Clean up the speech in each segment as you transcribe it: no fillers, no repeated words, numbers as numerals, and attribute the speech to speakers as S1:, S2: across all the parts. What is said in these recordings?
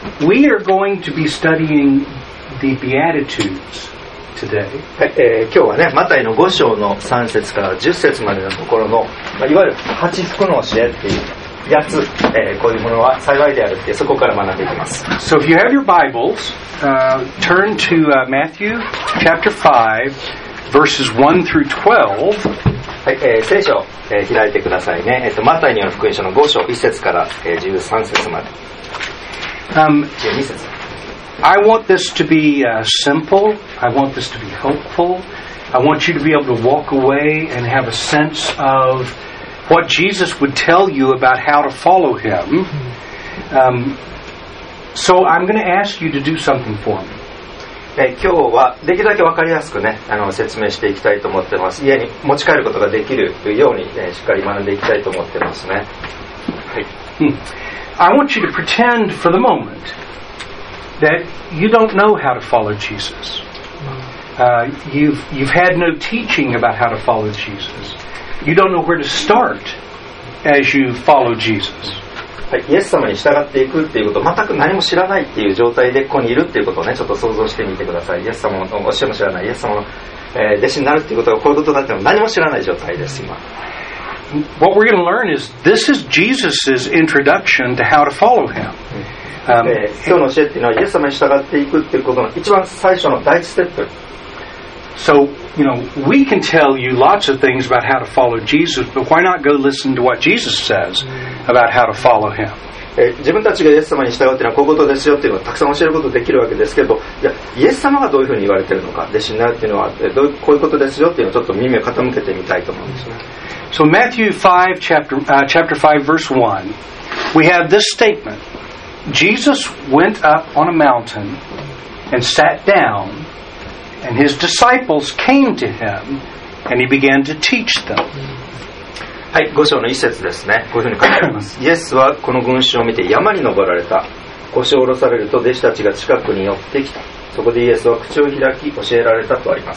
S1: We are going to be studying the Beatitudes today.
S2: はい、今日はね、マタイの5章の3節から10節までのところの、いわゆる8福の教えっていうやつ、こういうものは幸いであるってそこから学んでいきます。
S1: So if you have your Bibles, turn to Matthew chapter 5, verses 1 through 12.
S2: はい、聖書を、開いてくださいね。マタイによる福音書の5章1節から、13節まで。12節。
S1: I want this to be simple. I want this to be helpful. I want you to be able to walk away and have a sense of what Jesus would tell you about how to follow Him. So I'm going to ask you to do something for me.
S2: 今日はできるだけ分かりやすくね、説明していきたいと思ってます。家に持ち帰ることができるように、しっかり学んでいきたいと思ってますね。はい。
S1: I want you to pretend for the moment that you don't know how to follow Jesus. You've had no teaching about how to follow Jesus. You don't know where to start as you follow Jesus.
S2: はい、イエス様に従っていくっていうことを全く何も知らないっていう状態でここにいるっていうことをね、ちょっと想像してみてください。イエス様の教えも知らない、イエス様の、弟子になるっていうことがこういうことだっていうのを何も知らない状態です今。
S1: What we're going to learn is this is Jesus' introduction to how to follow Him.
S2: 今日の教えっていうのはイエス様に従っていくっていうことの一番最初の第一ステップ。
S1: So, we can tell you lots of things about how to follow Jesus, but why not go listen to what Jesus says about how to follow Him?
S2: 自分たちがイエス様に従うっていうのはこういうことですよっていうのをたくさん教えることできるわけですけど、いやイエス様がどういうふうに言われてるのか、弟子になるっていうのはこういうことですよっていうのをちょっと耳を傾けてみたいと思うんですね。
S1: So Matthew 5, chapter 5, verse 1, we have this statement. Jesus went up on a mountain and sat down, and his disciples came to him, and he began to teach them.
S2: はい、5章の1節ですね。こういうふうに書いてあります。イエスはこの群衆を見て山に登られた。腰を下ろされると弟子たちが近くに寄ってきた。そこでイエスは口を開き教えられたとあります。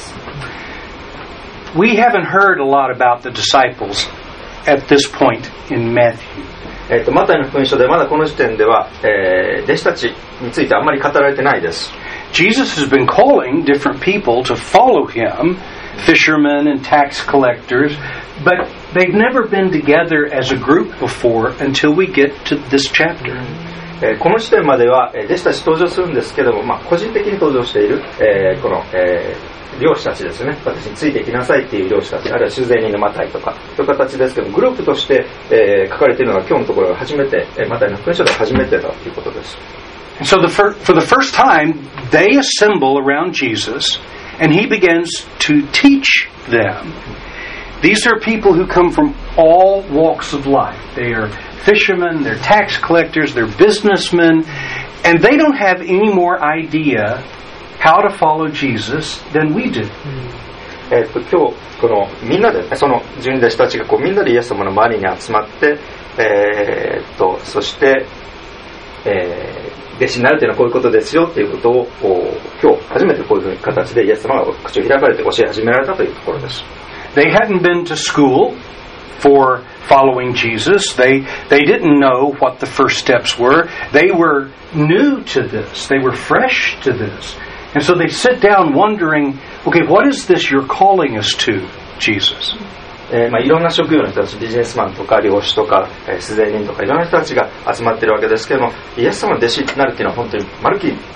S1: We haven't heard a lot about the disciples at this point in Matthew.
S2: マタイの福音書でまだこの時点では、弟子たちについてあんまり語られてないです。
S1: Jesus has been calling different people to follow him, fishermen and tax collectors, but they've never been together as a group before until we get to this chapter.
S2: この時点までは弟子たち登場するんですけども、個人的に登場している、この、漁師たちですね。私についてきなさいっていう漁師たち、あるいは主税人のマタイとかという形ですけど、グループとして、書かれているのが今日のところが初めて、マタイの福音書で初めてだということです。
S1: So for the first time, they assemble around Jesus, and he begins to teach them. These are people who come from all walks of life. They are fishermen, they're tax collectors, they're businessmen, and they don't have any more idea how to follow Jesus than we do.
S2: 今日このみんなでその十二弟子たちがこうみんなでイエス様の周りに集まって、そして、弟子になるというのはこういうことですよっていうことを今日初めてこういうふうな形でイエス様が口を開かれて教え始められたというところです。
S1: They hadn't been to school for following Jesus. They didn't know what the first steps were. They were new to this. They were fresh to this. And so they sit down wondering, okay, what is this you're calling us to, Jesus?
S2: いろんな職業の人たち、ビジネスマンとか漁師とか、主税人とかいろんな人たちが集まっているわけですけども、イエス様の弟子になるっていうのは本当にまるっきり、も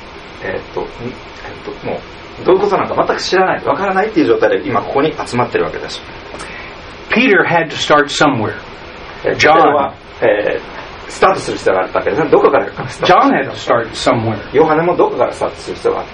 S2: うどういうことなのか全く知らない、わからないっていう状態で今ここに集まっているわけです。
S1: Peter had to start somewhere.
S2: ペテロは、スタートする必要があったわけですね。どこからスタート
S1: John had to start somewhere.
S2: ヨハネもどこからスタートする必要があった。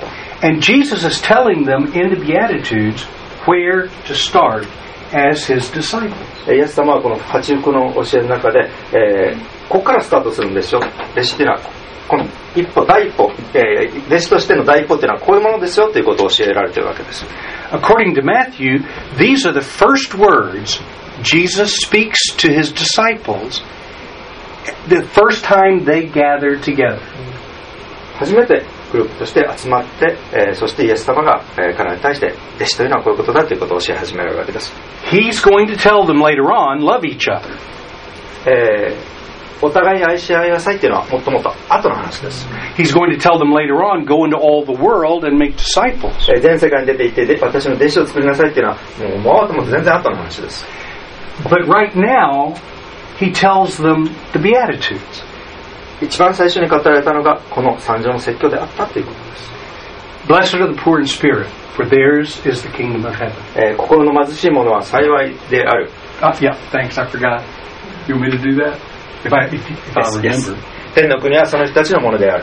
S1: And Jesus is telling them in the Beatitudes where to start as his disciples.
S2: イエス様はこの八福の教えの中で、ここからスタートするんですよ。弟子っていうのはこの一歩第一歩、弟子としての第一歩っていうのはこういうものですよということを教えられているわけです。
S1: According to Matthew, these are the first words Jesus speaks to his disciples the first time they gather together.
S2: 初めてグループとして集まって、そしてイエス様が、彼らに対して弟子というのはこういうことだということを教え始めるわけです。
S1: He's going to tell them later on, love each other.
S2: お互いに愛し合いなさいっていうのはもっともっと後の話話です。
S1: He's going to tell them later on, go into all the world and make disciples.
S2: 全世界に出て行って、私の弟子を作りなさいっていうのは、もうもっと全然後の話です。
S1: But right now, he tells them the Beatitudes.
S2: 一番最初に語られたのが、この三条の説教であったということです。
S1: Blessed are the poor in spirit, for theirs is the kingdom of heaven.
S2: 心の貧しい者は幸いである。
S1: Yeah, thanks, I forgot. You want me to do that? If I remember.
S2: 天の国はその人たちのものである。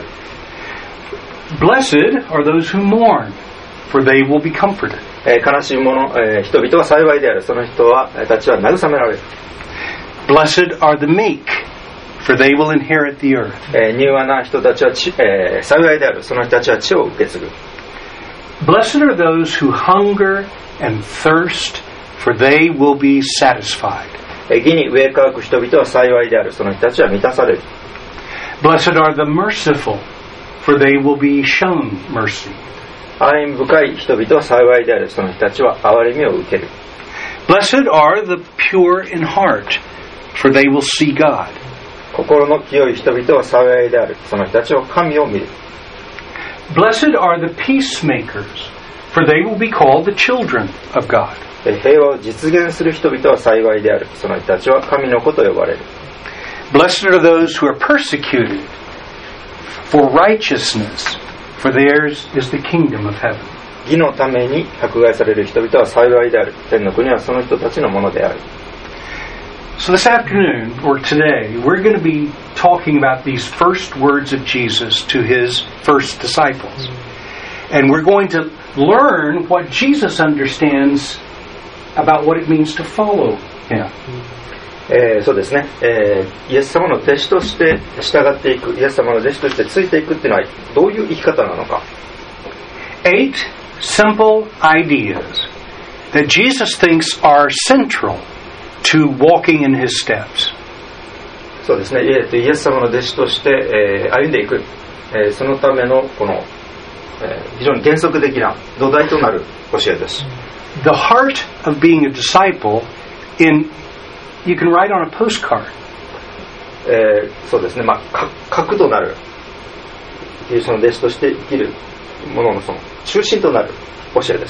S1: Blessed are those who mourn, for they will be comforted.
S2: 悲しい者、人々は幸いである。その人たちは慰められる。
S1: Blessed are the meek, for they will inherit the earth.
S2: 柔和な人たちは幸いである。その人たちは地を受け継ぐ。
S1: Blessed are those who hunger and thirst, for they will be satisfied.
S2: 義に飢え渇く人々は幸いである。その人たちは満たされる。
S1: Blessed are the merciful, for they will be shown mercy.
S2: 憐れみ深い人々は幸いである。その人たちは憐れみを受ける。
S1: Blessed are the pure in heart, for they will see God.
S2: 心の清い人々は幸いである。その人たちは神を見る。
S1: Blessed are the peacemakers, for they will be called the children of God.
S2: 平和を実現する人々は幸いである。その人たちは神の子と呼ばれる。
S1: Blessed are those who are persecuted for righteousness, for theirs is the kingdom of heaven.
S2: 義のために迫害される人々は幸いである。天の国はその人たちのものである。
S1: So this afternoon, or today, we're going to be talking about these first words of Jesus to his first disciples. And we're going to learn what Jesus understands about what it means to follow him.
S2: そうですね、イエス様の弟子として従っていく、イエス様の弟子としてついていくっていうのはどういう生き方なのか。
S1: 8 simple ideas that Jesus thinks are central to walking in his steps.
S2: そうですね、イエス様の弟子として、歩んでいく、そのためのこの、非常に原則的な土台となる教えです。
S1: The heart of being a disciple you can write on a postcard.
S2: そうですね、核となるその弟子として生きるもののその中心となる教えです。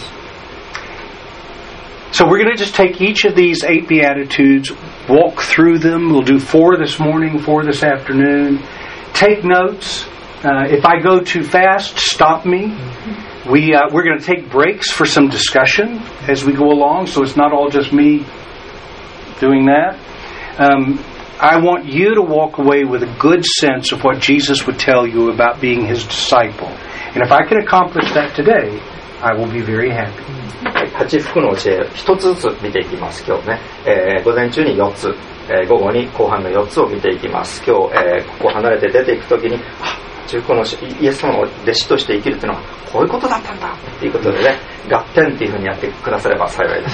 S1: So we're going to just take each of these 8 Beatitudes, walk through them. We'll do 4 this morning, 4 this afternoon. Take notes. If I go too fast, stop me. We're going to take breaks for some discussion as we go along, so it's not all just me doing that. I want you to walk away with a good sense of what Jesus would tell you about being his disciple. And if I can accomplish that today, I will be very happy.
S2: 8福の教え1つずつ見ていきます今日ね、午前中に4つ、午後に後半の4つを見ていきます。今日、ここを離れて出ていくときに8福のイエス様の弟子として生きるというのはこういうことだったんだということでね、合点っていうふうにやってくだされば幸いです。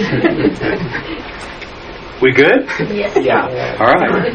S1: We good?
S2: Yeah.
S1: All right.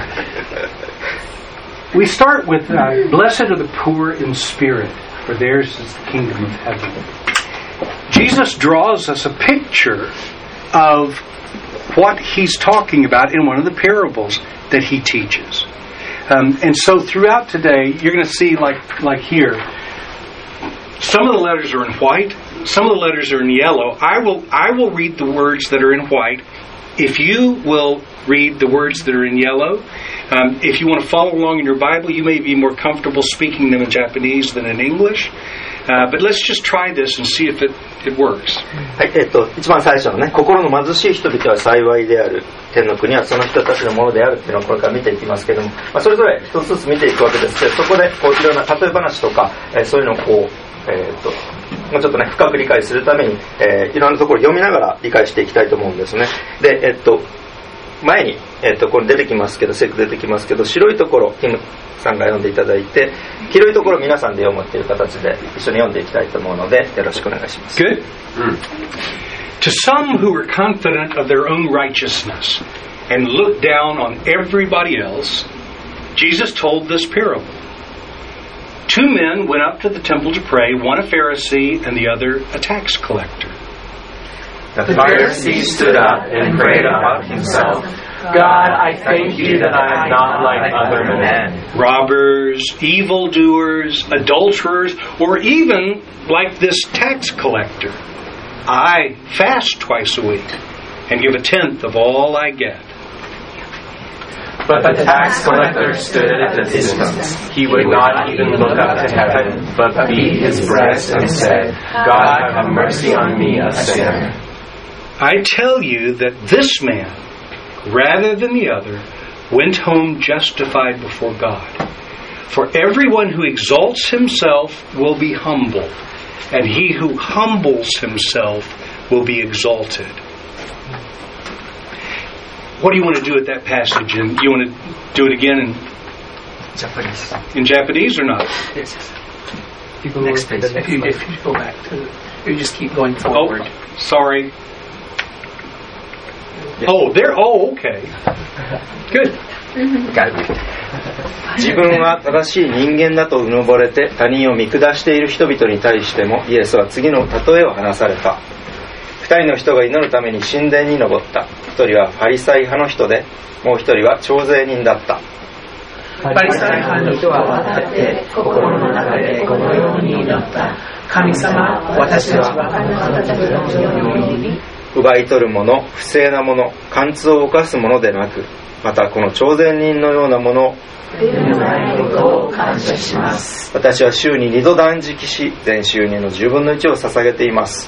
S1: We start with blessed are the poor in spirit, for theirs is the kingdom of heaven. Jesus draws us a picture of what he's talking about in one of the parables that he teaches. And so throughout today, you're going to see like here, some of the letters are in white, some of the letters are in yellow. I will read the words that are in white. If you will read the words that are in yellow, if you want to follow along in your Bible, you may be more comfortable speaking them in Japanese than in English. But let's just try this and see if it works.
S2: はい、一番最初のね、心の貧しい人々は幸いである。天の国はその人たちのものであるっていうのをこれから見ていきますけれども、それぞれ一つずつ見ていくわけですけど、そこでこういろんな例え話とか、そういうのをこう、もうちょっとね深く理解するために、いろんなところを読みながら理解していきたいと思うんですね。で、前に、これ出てきますけど、セク出てきますけど、白いところキムさんが読んでいただいて、黄色いところ皆さんで読むっていう形で一緒に読んでいきたいと思うのでよろしくお願いします。
S1: Good? To some who were confident of their own righteousness and looked down on everybody else, Jesus told this parable. 2 men went up to the temple to pray, one a Pharisee and the other a tax collector.
S3: The Pharisee stood up and prayed about himself, God, I thank you that I am not like other men.
S1: Robbers, evildoers, adulterers, or even like this tax collector. I fast twice a week and give a tenth of all I get.
S3: But the tax collector stood at a distance. He would not even look up to heaven, but beat his breast and said, God, have mercy on me, a sinner.
S1: I tell you that this man, rather than the other, went home justified before God. For everyone who exalts himself will be humbled, and he who humbles himself will be exalted. What do you want to do with that passage? And you want to do it again in Japanese or not?
S4: Yes. Next page. If you go back to, you just keep going forward.
S1: Oh, sorry. Oh, there. Oh, okay. Good.
S2: 自分は正しい人間だとうぬぼれて他人を見下している人々に対してもイエスは次の例えを話された。二人の人が祈るために神殿に登った。一人はファリサイ派の人で、もう一人は徴税人だった。
S4: ファリサイ派の人は渡って心の中でこのように祈った。神様、私たちはこの方たちのように
S2: 奪い取るもの、不正なもの、姦通を犯すものでなく、またこの徴税人のようなものを私は週に2度断食し、全収入の10分の1を捧げています。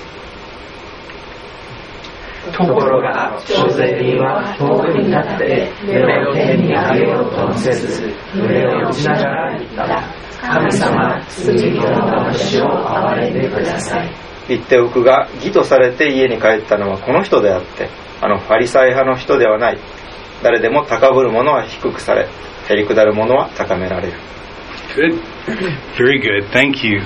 S4: ところが徴税人は遠くになって目を天に上げようともせず、胸を打ちながら言った。神様、罪人の私を憐れんでください。
S2: 言っておくが、義とされて家に帰ったのはこの人であって、あのファリサイ派の人ではない。誰でも高ぶる者は低くされ、へりくだる者は高められる。
S1: Good. Very good. Thank you.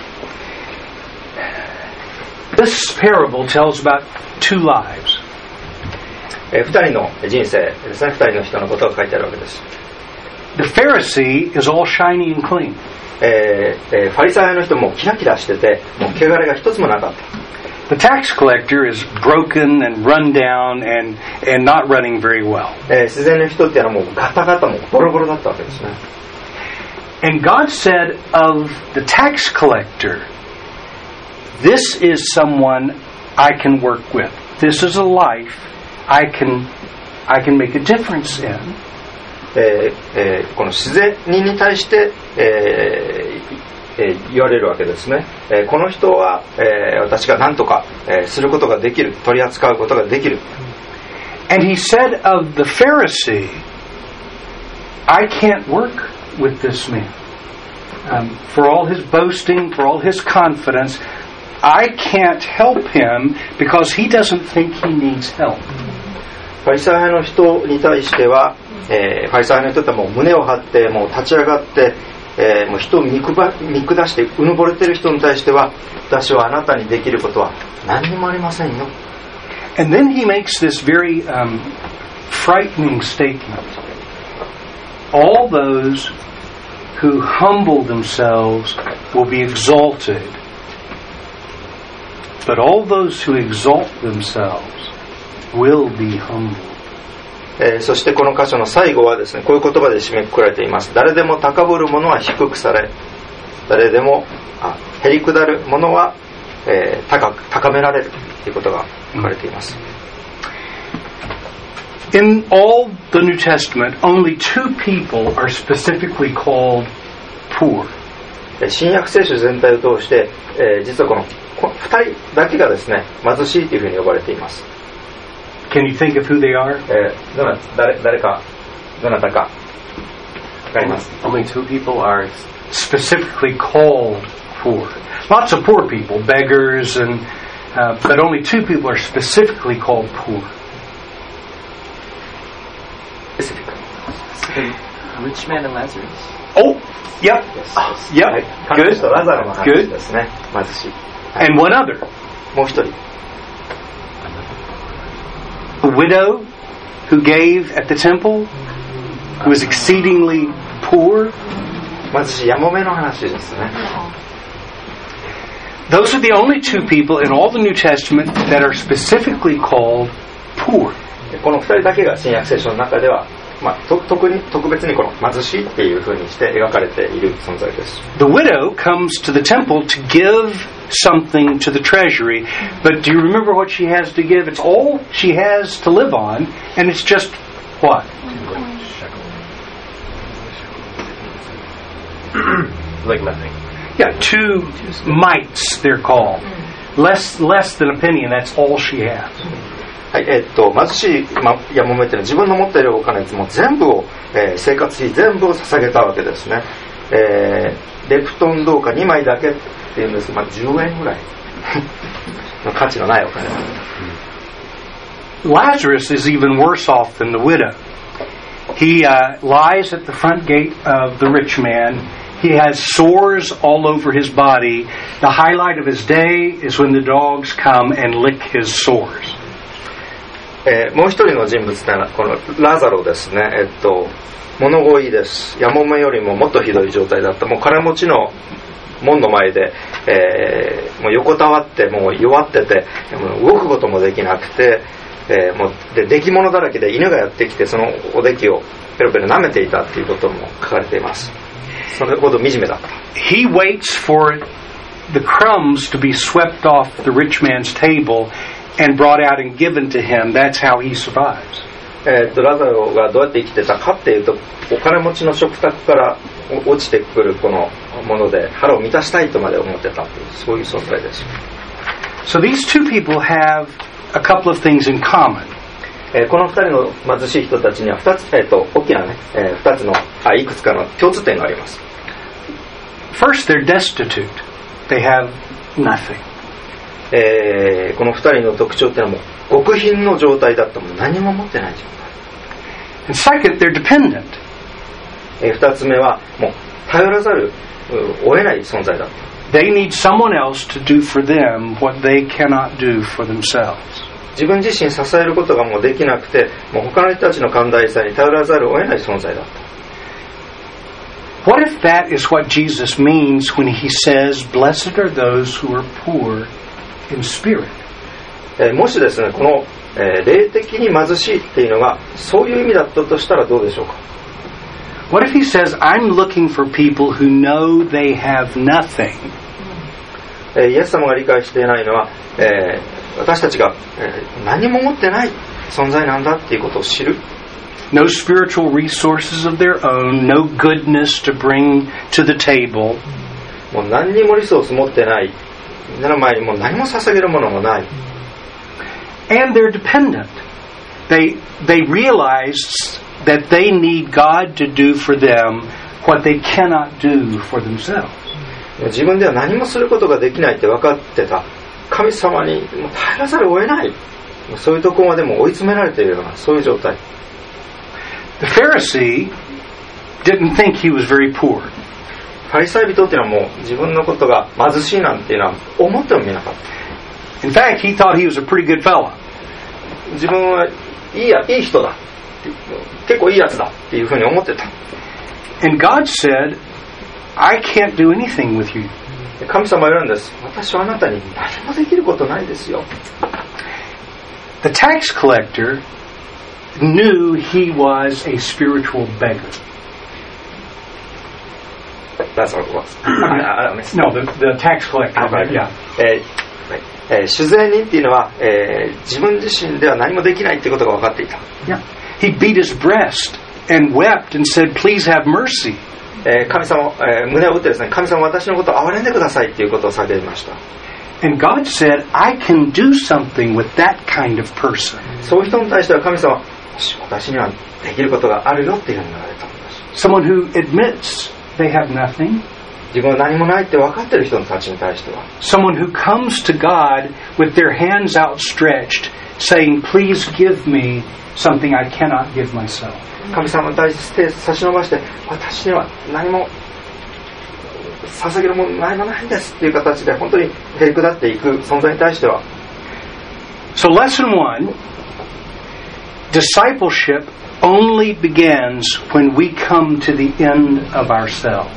S1: This parable tells about two lives.
S2: 二人の人生ですね。二人の人のことが書いてあるわけです。
S1: The Pharisee is all shiny and clean.
S2: ファリサイ派の人もキラキラしてて、もう汚れが一つもなかった。
S1: The tax collector is broken and run down and not running very well.
S2: 自然の人っていうのはもうガタガタもボロボロだったわけですね。
S1: And God said of the tax collector, this is someone I can work with. This is a life I can make a difference in.
S2: この自然人に対して、言われるわけですね。この人は、私が何とか、することができる、取り扱うことができる。
S1: And he said of the Pharisee, I can't work with this man. For all his boasting, for all his confidence, I can't help him because he doesn't think he needs help.
S2: ファリサイ派の人に対しては、ファリサイ派の人ってもう胸を張ってもう立ち上がって、もう人を見下してうぬぼれている人に対しては、私はあなたにできることは何にもありませんよ。
S1: And then he makes this very frightening statement. All those who humble themselves will be exalted, but all those who exalt themselves will be humbled.
S2: そしてこの箇所の最後はですね、こういう言葉で締めくくられています。誰でも高ぶる者は低くされ、誰でもへりくだる者は、高められるということが書かれています。
S1: In all the New Testament, only two people are specifically called poor.
S2: 新約聖書全体を通して、実はこの2人だけがですね、貧しいというふうに呼ばれています。
S1: Can you think of who they are?
S2: 誰か、どなたかわかります。
S3: Only two people are
S1: specifically called poor. Lots of poor people, beggars, but only two people are specifically called poor.
S4: Rich man and Lazarus.
S1: Oh, yep. Yep.
S2: 神の人
S1: Good.
S2: ラザロの話ですね。貧しい。
S1: And one other.
S2: もう一人。
S1: A widow who gave at the temple, who was exceedingly poor.
S2: 貧しいやもめの話ですね。
S1: Those are the only two people in all the New Testament that are specifically called poor.
S2: この2人だけが新約聖書の中では、特別にこの貧しいっていう風にして描かれている存在です。
S1: The widow comes to the temple to give something to the treasury, but do you remember what she has to give? It's all she has to live on, and it's just what?
S3: Like nothing.
S1: Yeah, 2 mites they're called. Less than a penny, and that's all she has.
S2: はい、貧しいやもめっていうのは自分の持っているお金もう全部を、生活費全部を捧げたわけですね。レプトン銅貨2枚だけっていうんですが、10円ぐらいの価値のないお金。
S1: Lazarus is even worse off than the widow. He lies at the front gate of the rich man. He has sores all over his body. The highlight of his day is when the dogs come and lick his sores.
S2: もう一人の人物というのはこのラザロですね。物乞いです。やもめよりももっとひどい状態だった。もう金持ちの門の前で、もう横たわってもう弱ってて、もう動くこともできなくて、もうで出来物だらけで犬がやってきてそのおできをペロペロ舐めていたっていうことも書かれています。それほど惨めだった。
S1: He waits for the crumbs to be swept off the rich man's table and brought out and given to him. That's how he survives.
S2: ラザロがどうやって生きてたかっていうと、お金持ちの食卓から落ちてくるこのもので腹を満たしたいとまで思ってたという、そういう存在です。
S1: So these 2 people have a couple of things in common.
S2: この2人の貧しい人たちには2つ、大きなね、2つのいくつかの共通点があります。
S1: First, they're destitute. They have nothing.
S2: この2人の特徴っていうのはもう極貧の状態だった。もう何も持ってない状態。
S1: And second, they're dependent.
S2: 2つ目はもう頼らざるを得ない存在だった。
S1: They need someone else to do for them what they cannot do for themselves.
S2: 自分自身支えることがもうできなくて、もう他の人たちの寛大さに頼らざるを得ない存在だった。
S1: What if that is what Jesus means when he says, "Blessed are those who are poor in spirit"?
S2: もしですね、この、霊的に貧しいっていうのがそういう意味だったとしたらどうでしょうか。
S1: What if he says, "I'm looking for people who know they have nothing"?
S2: イエス様が理解していないのは、私たちが、何も持ってない存在なんだっていうことを知る。
S1: No spiritual resources of their own, no goodness to bring to the table.
S2: もう何にもリソース持ってない。みんなの前にもう何も捧げるものもない。
S1: And they're dependent. They realize that they need God to do for them what they cannot do for themselves.
S2: 自分では何もすることができないって分かってた神様にもう耐えらざるを得ない。そういうところまでも追い詰められているようなそういう状態。
S1: The Pharisee didn't think he was very poor.
S2: ファリサイ人っていうのはもう自分のことが貧しいなんていうのは思ってもみなかった。
S1: In fact, he thought he was a pretty good fellow.
S2: 自分はいい人だ。結構いいやつだっていうふうに思ってた。
S1: And God said, "I can't do anything with you."
S2: 神様は言うんです。私はあなたに何もできることないですよ。
S1: The tax collector knew he was a spiritual beggar.
S2: That's what it was.
S1: No, the tax collector. Yeah.
S2: 主税人っていうのは、自分自身では何もできないってことが分かっていた。
S1: Yeah. He beat his breast and wept and said, "Please have mercy."
S2: 神様、胸を打ってですね、神様私のことを憐れんでくださいっていうことを叫びました。
S1: And God said, "I can do something with that kind of person."
S2: そういう人に対しては神様、私にはできることがあるよっていうふうに言われたんです。
S1: Someone who admits they have nothing.
S2: 自分は何もないって分かっている人たちに対しては。
S1: Someone who comes to God with their hands outstretched, saying, "Please give me something I cannot give myself."
S2: 神様に対して差し伸ばして、私には何も捧げるもの何もないんですっていう形で本当にへりくだっていく存在に対しては。
S1: So lesson 1, discipleship only begins when we come to the end of ourselves.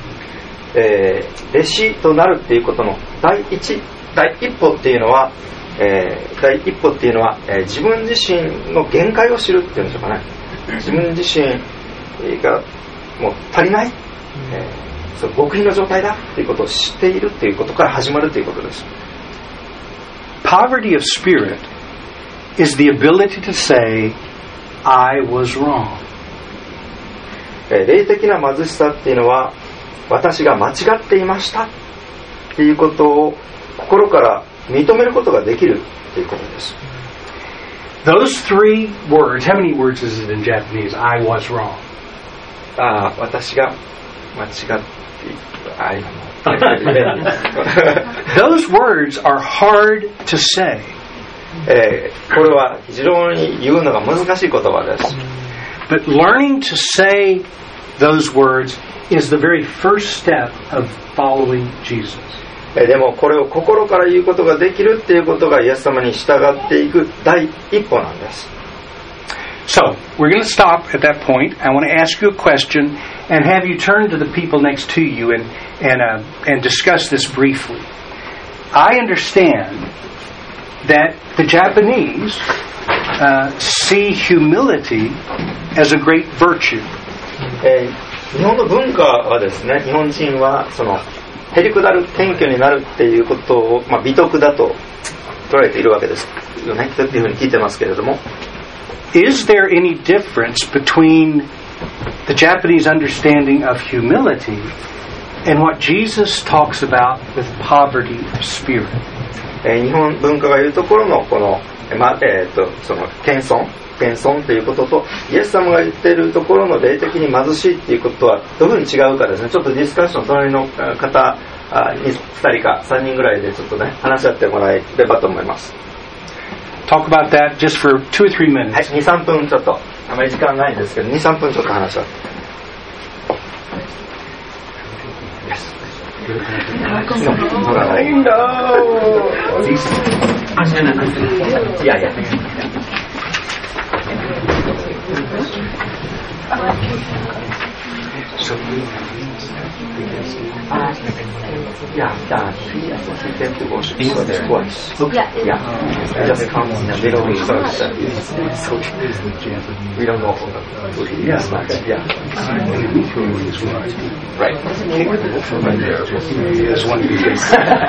S2: 弟子となるっていうことの第一歩っていうのは、 第一歩っていうのは、自分自身の限界を知るっていうんでしょうかね。自分自身がもう足りない、そう極貧の状態だっていうことを知っているっていうことから始まるということです。
S1: Poverty of spirit is the ability to say, I was wrong.
S2: 霊的な貧しさっていうのは、私が間違っていましたっていうことを心から認めることができるということです。
S1: Those three words, how many words is it in Japanese? I was wrong.
S2: 私が間違っていた。
S1: Those words are hard to say.
S2: これは非常に言うのが難しい言葉です。
S1: But learning to say those words is the very first step of following Jesus.
S2: でもこれを心から言うことができるっていうことがイエス様に従っていく第一歩なんです。
S1: So, we're going to stop at that point. I want to ask you a question and have you turn to the people next to you and discuss this briefly. I understand that the Japanese see humility as a great virtue.
S2: 日本の文化はですね、日本人はそのへりくだる、謙虚になるっていうことを、美徳だと捉えているわけですよねっていうふうに聞いてますけれども、
S1: Is there any difference between the Japanese understanding of humility and what Jesus talks about with poverty of spirit?
S2: 日本文化が言うところのこの、その謙遜ということとイエス様が言っているところの霊的に貧しいっていうことはどういうふうに違うかですね。ちょっとディスカッション隣の方2人か3人ぐらいでちょっとね話し合ってもらえればと思います。
S1: Talk about that just for 2 or 3 minutes.
S2: はい、2、3分ちょっとあまり時間ないんですけど2、3分ちょっと話し合って。So, he came to worship twice. Just come in the middle of service. We don't know who he is. Right.
S1: He is one of these.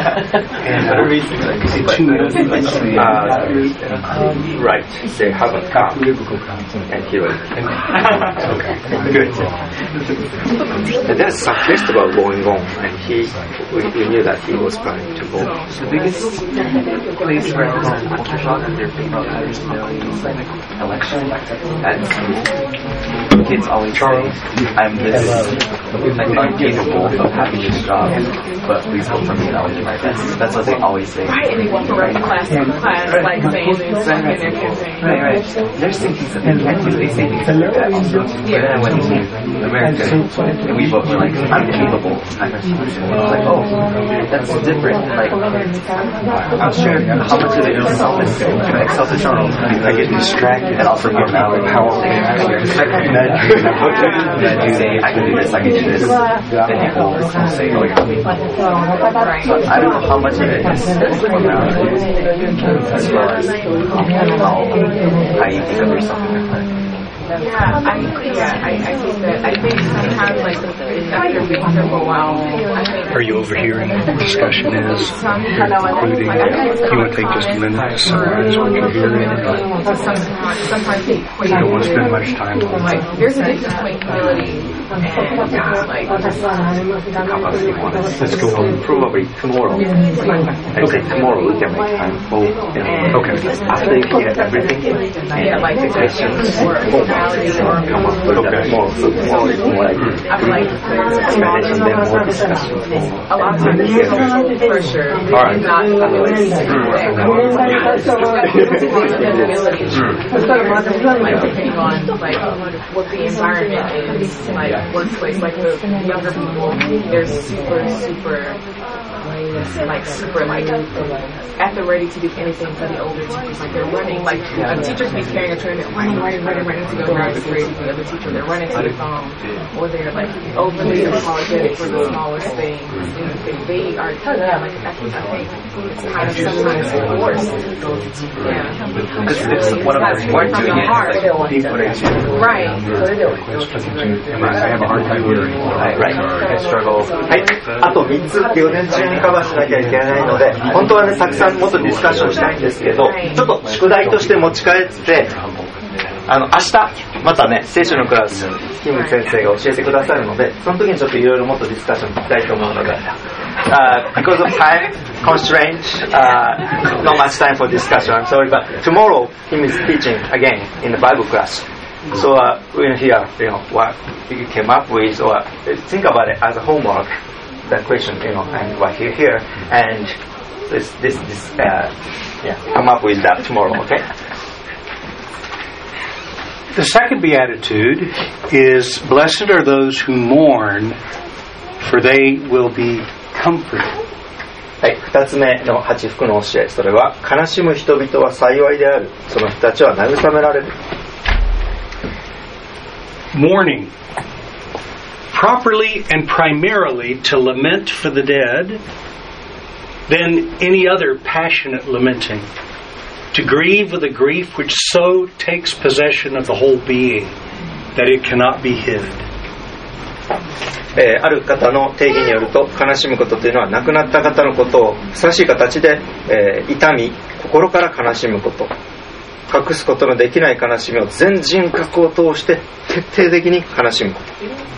S2: Right. They haven't come. And he will. Okay. Good. There's some festival going on, and we knew that he was planning to go.
S4: The biggest place where their favorite election at school. Kids always say, I'm this incapable of having this job, but please vote for me and I'll do my best. That's what they always say.
S5: Right, and they walk around class like saying this.
S4: Right. There's things that they can't do. They say things like that also. But then I went to America, and we both were like, I'm capable. I'm like, oh, that's different. Like, I'm sure how much of it is self-control.
S1: I get distracted
S4: And also forget how powerful you say, I can do this, I can do this. Then people will say, oh, you're so I don't know how much of it is as far as how you think of yourself in your life.
S5: I think sometimes like after being here for a while,
S1: Are you overhearing what the discussion is? Including, you want to take just a minute to summarize what you're hearing?
S5: sometimes they equate
S1: You don't want to spend much time on it.
S5: like there's a difference between humility and like
S1: Let's go on.
S6: Probably tomorrow. I think tomorrow we can make time for
S1: Okay.
S6: after you hear everything.
S5: like the questions or morality or
S6: Come on, look at more. Tomorrow is more like
S5: I'm like
S6: explanation, then more discussion.
S5: a lot of times there's social pressure and not humility. Like depending on like what the environment is, like workplace, like the younger people, they're super saying is like super like at the ready to do anything for the older teachers. Like they're running, like teachers be carrying a tray, they're running to go grab the grade of the other teacher. They're running to the phone, or they're like overly apologetic for the smallest things. And they are like I think it's kind of sometimes forced. Yeah.
S3: Because what we're doing it is like being put into
S5: Right.
S3: I have a hard time hearing. Right. I struggle.
S2: はい、あと3つ午前中にカバーしなきゃいけないので、本当はねたくさんもっとディスカッションしたいんですけど、ちょっと宿題として持ち帰って明日またね聖書のクラスキム先生が教えてくださるので、その時にちょっといろいろもっとディスカッション聞きたいと思うので、because of time constraint, not much time for discussion. I'm sorry, but tomorrow Kim is teaching again in the Bible class. So we'll hear, what you came up with, or think about it as a homework. That question, and what you hear, and come up with that tomorrow. Okay.
S1: The second beatitude is, "Blessed are those who mourn, for they will be comforted."
S2: はい、2つ目の8福の教え、それは悲しむ人々は幸いである、その人たちは慰められる。
S1: Mourning, properly and primarily to lament for the dead, than any other passionate lamenting, to grieve with a grief which so takes possession of the whole being that it cannot be hid.
S2: ある方の定義によると、悲しむことというのは亡くなった方のことをふさわしい形で、痛み、心から悲しむこと、隠すことのできない悲しみを全人格を通して徹底的に悲しむこと。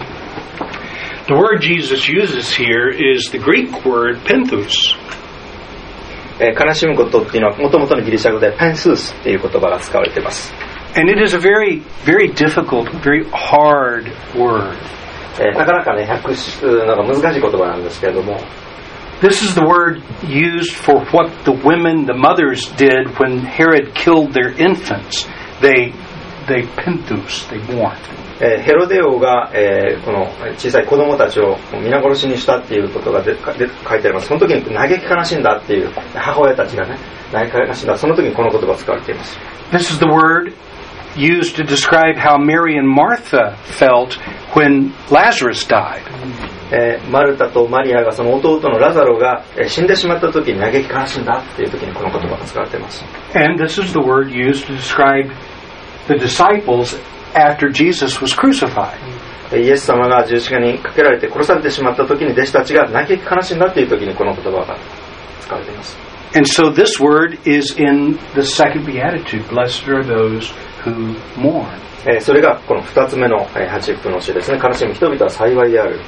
S1: The word Jesus uses here is the Greek word penthus.
S2: 悲しむことっていうのはもともとのギリシャ語でペンスースっていう言葉が使われています。
S1: And it is a very, very difficult, very hard word.
S2: なかなかね訳すのが難しい言葉なんですけれども。
S1: This is the word used for what the women, the mothers, did when Herod killed their infants. They penthus, they mourned.
S2: ヘロデ王が、この小さい子供たちを皆殺しにしたっていうことが書いてあります。その時に嘆き悲しんだっていう母親たちがね嘆き悲しんだ。その時にこの言葉が使われています。
S1: This is the word used to describe how Mary and Martha felt when Lazarus died.
S2: マルタとマリアがその弟のラザロが死んでしまった時に嘆き悲しんだっていう時にこの言葉が使われています。
S1: And this is the word used to describe the disciples after Jesus was crucified.
S2: イエス様が十字架にかけられて殺されてしまった時に弟子たちが嘆き悲しんだっていう時にこの言葉が使われています。
S1: And so this word is in the second beatitude. Blessed are those who mourn.
S2: それがこの2つ目の8福の教えですね。悲しむ人々は幸いである。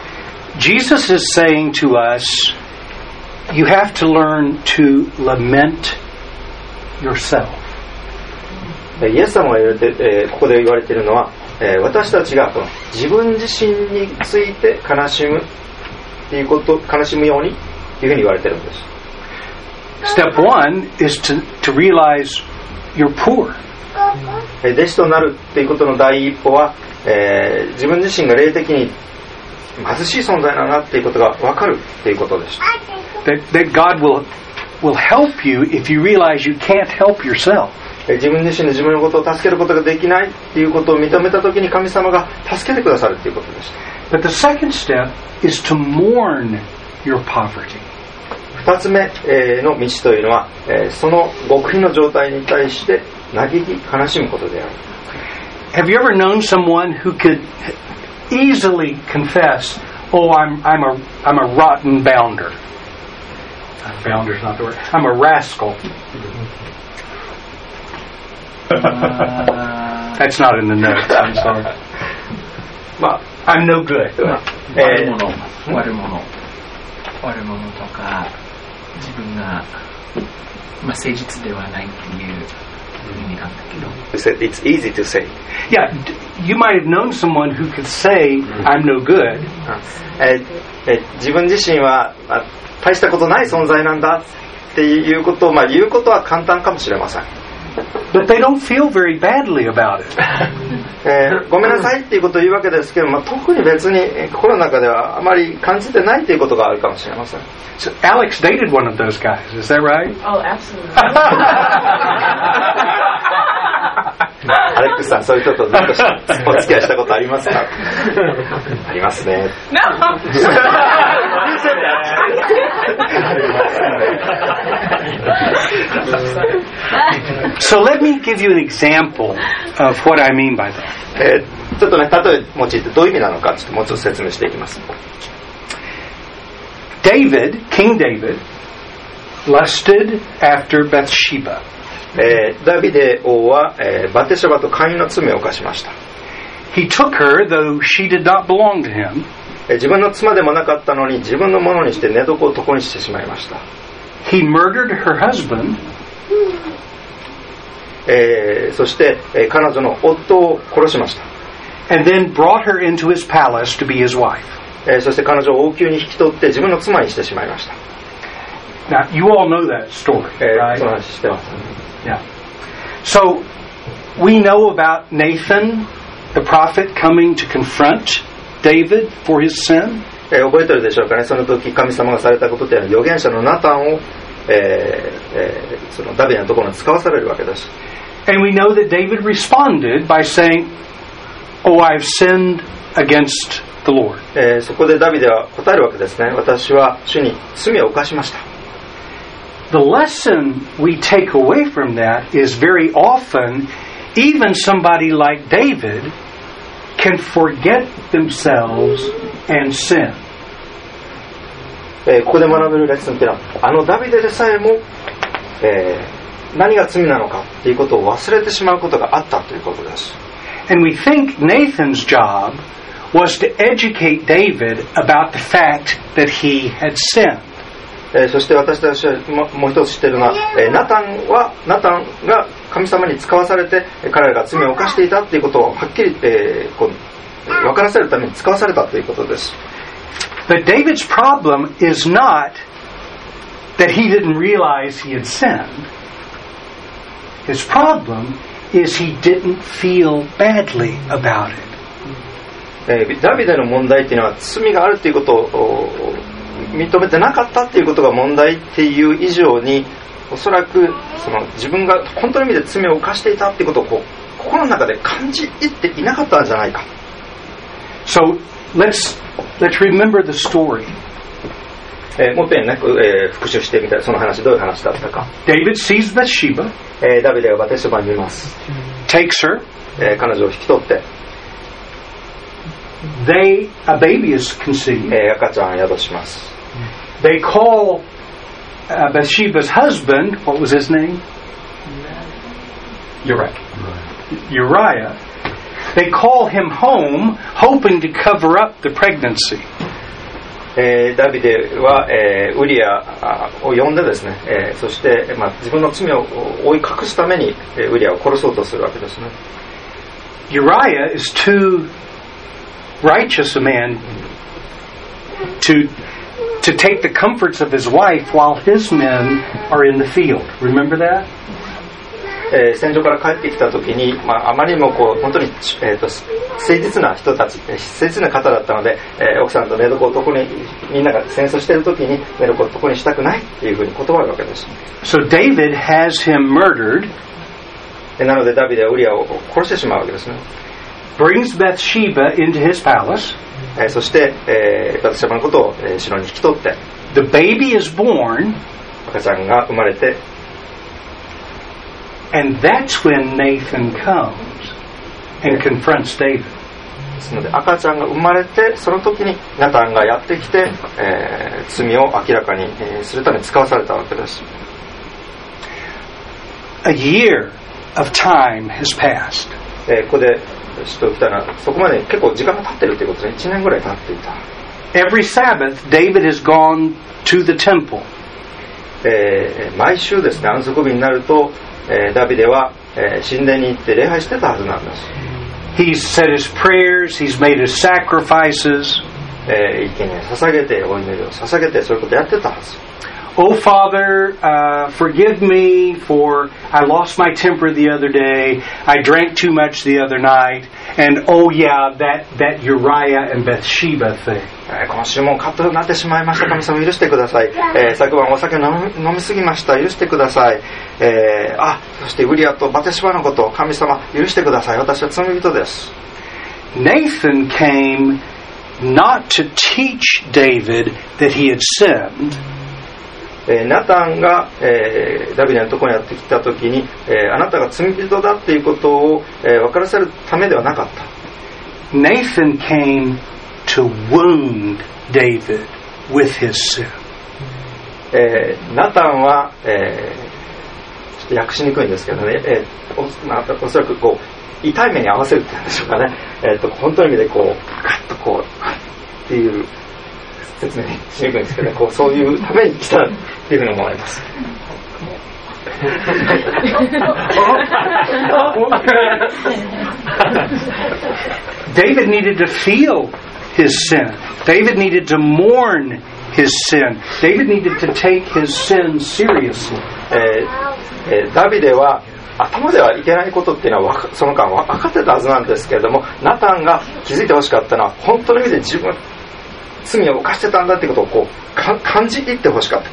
S1: Jesus is saying to us, you have to learn to lament yourself.
S2: イエス様が言われて、ここで言われているのは、私たちがこの自分自身について悲しむっていうこと、悲しむようにというふうに言われているんです。
S1: Step one is to realize you're poor.
S2: 弟子となるっていうことの第一歩は、自分自身が霊的に貧しい存在だなっていうことが分かるっていうことです。
S1: That God will help you if you realize you can't help yourself.
S2: 自分自身で自分のことを助けることができないっていうことを認めたときに神様が助けてくださるっていうことです。
S1: But the second step is to mourn your poverty.
S2: 二つ目の道というのは、その極貧の状態に対して嘆き悲しむことである。
S1: Have you ever known someone who could easily confess, "Oh, I'm a rotten bounder." Bounder's not the word. I'm a rascal. That's not in the notes. I'm sorry. I'm no good.
S6: 悪者とか自分が、誠実ではないっていう意味なんだけど。
S2: It's easy to say.
S1: Yeah, you might have known someone who could say, "I'm no good."
S2: 自分自身は大したことない存在なんだっていうことを、言うことは簡単かもしれません。
S1: But they don't feel very badly about it.
S2: ごめんなさいっていうことを言うわけですけど、特に別に心の中ではあまり感じてないということがあるかもしれません。
S1: So Alex dated one of those guys, is that right?
S5: Oh, absolutely.
S2: アレックスさん、そういう人とずっとお付き合いしたことありますか？ありますね。
S5: No.
S1: So let me give you an example of what I mean by that.
S2: ちょっとね、例え用いてどういう意味なのかちょっともうちょっと説明していきます。
S1: King David, lusted after Bathsheba.
S2: ダビデ王は、バテシェバと姦淫の罪を犯しました。
S1: He took her, though she did not belong to him.
S2: 自分の妻でもなかったのに自分のものにして寝床を床にしてしまいました。
S1: He murdered her husband.
S2: そして、彼女の夫を殺しました。
S1: And then brought her into his palace to be his wife.
S2: そして彼女を王宮に引き取って自分の妻にしてしまいました。
S1: Now, you all know that story, right?
S2: その話してます。
S1: Yeah. So, we know about Nathan, the prophet, coming to confront David for his sin.
S2: 覚えてるでしょうかね。その時神様がされたことというのは預言者のナタンを、そのダビデのところに使わされるわけです。
S1: And we know that David responded by saying, "Oh, I've sinned against the Lord."
S2: そこでダビデは答えるわけですね。私は主に罪を犯しました。
S1: The lesson we take away from that is very often, even somebody like David can forget themselves and sin.
S2: ここで学べるレッスンっていうのは、ダビデでさえも、何が罪なのかっていうことを忘れてしまうことがあったということです。
S1: And we think Nathan's job was to educate David about the fact that he had sinned.
S2: そして私たちはもう一つ知っているのは、ナタンが神様に使わされて彼らが罪を犯していたということをはっきり、分からせるために使わされたということです。
S1: But David's problem is not that he didn't realize he had sinned. His problem is he didn't feel badly about it.
S2: ダビデの問題っていうのは罪があるということを認めてなかったっていうことが問題っていう以上に、おそらくその自分が本当の意味で罪を犯していたっていうことを心の中で感じ入っていなかったんじゃないか。
S1: So let's remember the story.
S2: もう一遍ね、復習してみたい。その話どういう話だったか。
S1: David sees Bathsheba.
S2: ダビデがバテシェバにいます。
S1: Takes her.
S2: 彼女を引き取って。
S1: A baby is conceived.
S2: 赤ちゃんを宿します。
S1: They call Bathsheba's husband, what was his name? Uriah. They call him home, hoping to cover up the pregnancy.
S2: ダビデは、ウリアを呼んでですね、そして、自分の罪を覆い隠すために、ウリアを殺そうとするわけですね。
S1: Uriah is too righteous a man to take the comforts of his wife while his men are in the field. Remember that?
S2: 戦場から帰ってきた時に、あまりにも本当に、誠実な人たち、誠実な方だったので、奥さんと寝床を床にみんなが戦争している時に寝床を床にしたくないっていうふうに断るわけです。
S1: So David has him murdered.
S2: なのでダビデはウリアを殺してしまうわけですね。
S1: Brings Bathsheba into his palace.
S2: そして、バテシェバのことを、城に引き取って。
S1: The baby is born.
S2: 赤ちゃんが生まれて。
S1: And that's when Nathan comes and confronts David.
S2: ですので赤ちゃんが生まれてその時にナタンがやってきて、罪を明らかにするために使わされたわけです。
S1: A year of time has passed.
S2: ここで知っておきたいのはそこまで結構時間が経ってるということですね。1年ぐらい経っていた。
S1: Every Sabbath, David has gone to the temple.
S2: 毎週ですね、安息日になるとダビデは、神殿に行って礼拝してたはずなんです。
S1: He's said his prayers, he's made his sacrifices.
S2: 生贄捧げてお祈りを捧げてそういうことやってたはず。
S1: Oh, Father, forgive me for I lost my temper the other day. I drank too much the other night. And oh, yeah, that Uriah and Bathsheba thing.
S2: 今週もカッとなってしまいました。神様許してください。昨晩お酒を飲みすぎました。許してください。そしてウリアとバテシバのこと、神様許してください。私は罪人です。
S1: Nathan came not to teach David that he had sinned.
S2: ナタンが、ダビデのところにやってきたときに、あなたが罪人だっていうことを、分からせるためではなかった。
S1: Nathan came to wound David with his sin.
S2: ナタンは、ちょっと訳しにくいんですけどね、おそらくこう痛い目に合わせるって言うんでしょうかね、本当の意味でこうガッとこうっていう説明しにくいんですけどね、こうそういうために来たっていうふうに思われます。
S1: David needed to feel his sin. David needed to mourn his sin. David needed to take his sin seriously.
S2: ダビデは頭ではいけないことっていうのはその間分かってたはずなんですけれども、ナタンが気づいてほしかったのは本当の意味で自分罪を犯してたんだってことをこう感じていってほしかった、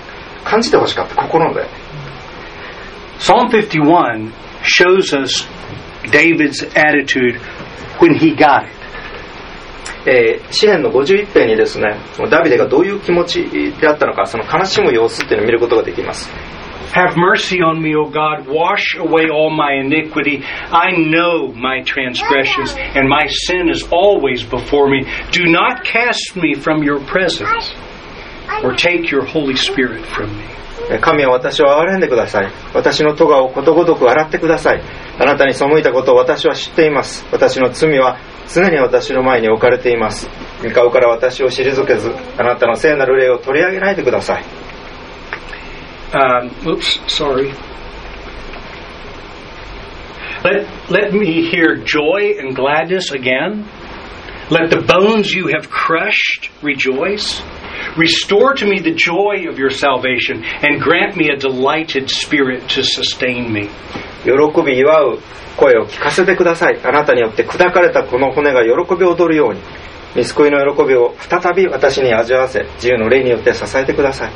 S2: 感じてほしかった、心で。
S1: Psalm 51 shows us David's attitude when he got it.
S2: 詩篇の51編にですね、ダビデがどういう気持ちであったのか、その悲しむ様子っていうのを見ることができます。
S1: Have mercy on me, O God. Wash away all my iniquity. I know my transgressions, and my sin is always before me. Do not cast me from your presence, or take your Holy Spirit from me.
S2: 神は私を憐れんでください。私の咎をことごとく洗ってください。あなたに背いたことを私は知っています。私の罪は常に私の前に置かれています。御顔から私を退けず、あなたの聖なる霊を取り上げないでください。
S1: Sorry. Let me hear joy and gladness again. Let the bones you have crushed rejoice. Restore to me the joy of your salvation and grant me a delighted spirit to sustain me.
S2: 喜び祝う声を聞かせてください。あなたによって砕かれたこの骨が喜び踊るように、御救いの喜びを再び私に味わわせ、自由の霊によって支えてください。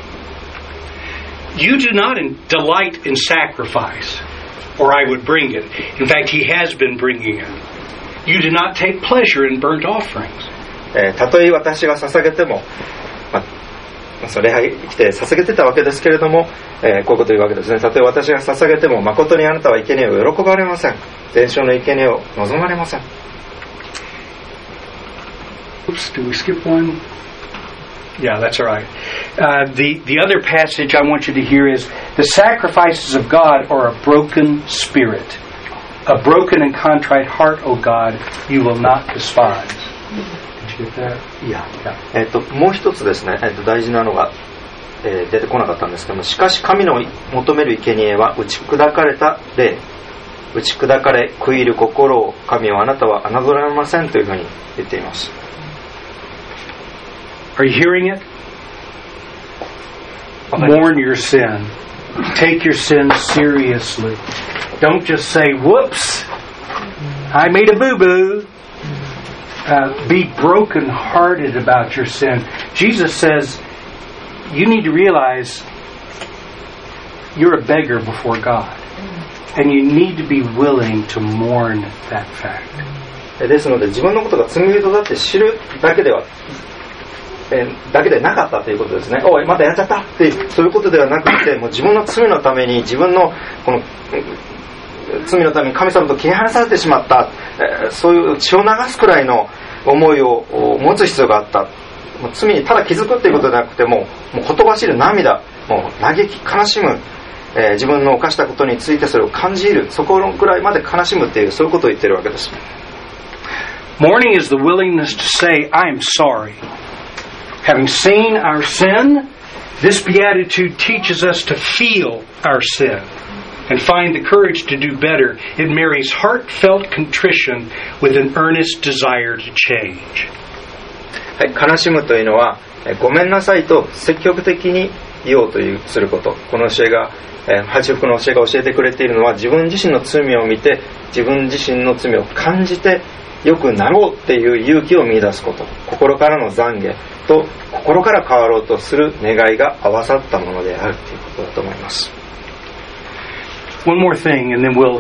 S1: You do not delight in sacrifice, or I would bring it. In fact, he has been bringing it. You do not take pleasure in burnt offerings.
S2: たとえ私が捧げても、それ礼拝来て捧げてたわけですけれども、こういうことを言うわけですね。たとえ私が捧げても、誠にあなたは生贄を喜ばれません。全焼の生贄を望まれません。
S1: Oops, did we skip one? Yeah, that's all right. The other passage I want you to hear is the sacrifices of God are a broken spirit. A broken and contrite heart, O God, you will not despise. Did you get that?
S2: Yeah. もう一つですね、大事なのが、出てこなかったんですけども、しかし神の求める生贄は打ち砕かれた霊、打ち砕かれ悔いる心を神はあなたは侮られませんというふうに言っています。
S1: Are you hearing it? Mourn your sin. Take your sin seriously. Don't just say, whoops, I made a boo-boo. Be broken-hearted about your sin. Jesus says, you need to realize you're a beggar before God. And you need to be willing to mourn that fact.
S2: ですので、自分のことが罪人だって知るだけでなかったということですね。おいまたやっちゃったってそういうことではなくて、もう自分の罪のために自分のこの罪のために神様と切り離されてしまった、そういう血を流すくらいの思いを持つ必要があった。もう罪にただ気づくっていうことではなくて、もうほとばしる涙、もう嘆き悲しむ、自分の犯したことについてそれを感じる、そこくらいまで悲しむっていう、そういうことを言ってるわけです。
S1: Mourning is the willingness to say, I am sorry. Having seen our sin, this beatitude teaches us to feel our sin and find the courage to do better. It marries heartfelt contrition with an earnest desire to change.
S2: はい、悲しむというのは、ごめんなさいと積極的にいようとすること、この教えが、八福の教えが教えてくれているのは、自分自身の罪を見て自分自身の罪を感じて良くなろうっていう勇気を見出すこと、心からの懺悔と心から変わろうとする願いが合わさったものであるということだと思います。
S1: One more thing, and then we'll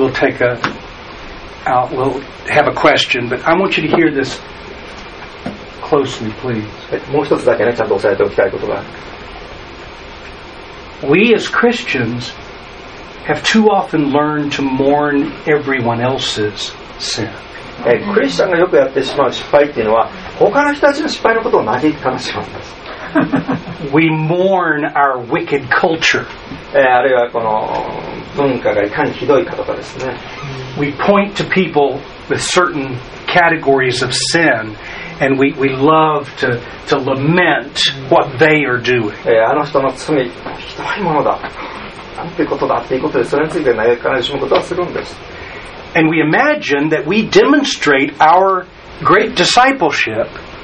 S1: have a question. But I want you to hear this closely, please.
S2: もう一つだけね、ちゃんと押さえておきたいことがある。
S1: We as Christians have too often learned to mourn everyone else's sin.
S2: クリスチャンがよくやってしまう失敗っていうのは、他の人たちの失敗のことを嘆き悲しむんです。
S1: We mourn our wicked culture.
S2: あるいはこの文化がいかにひどいかとかですね。
S1: We point to people with certain categories of sin, and we love to lament what they are doing.
S2: あの人の罪ひどいものだ、なんてことだっていうことで、それについて嘆き悲しむことはするんです。
S1: And we imagine that we demonstrate our great discipleship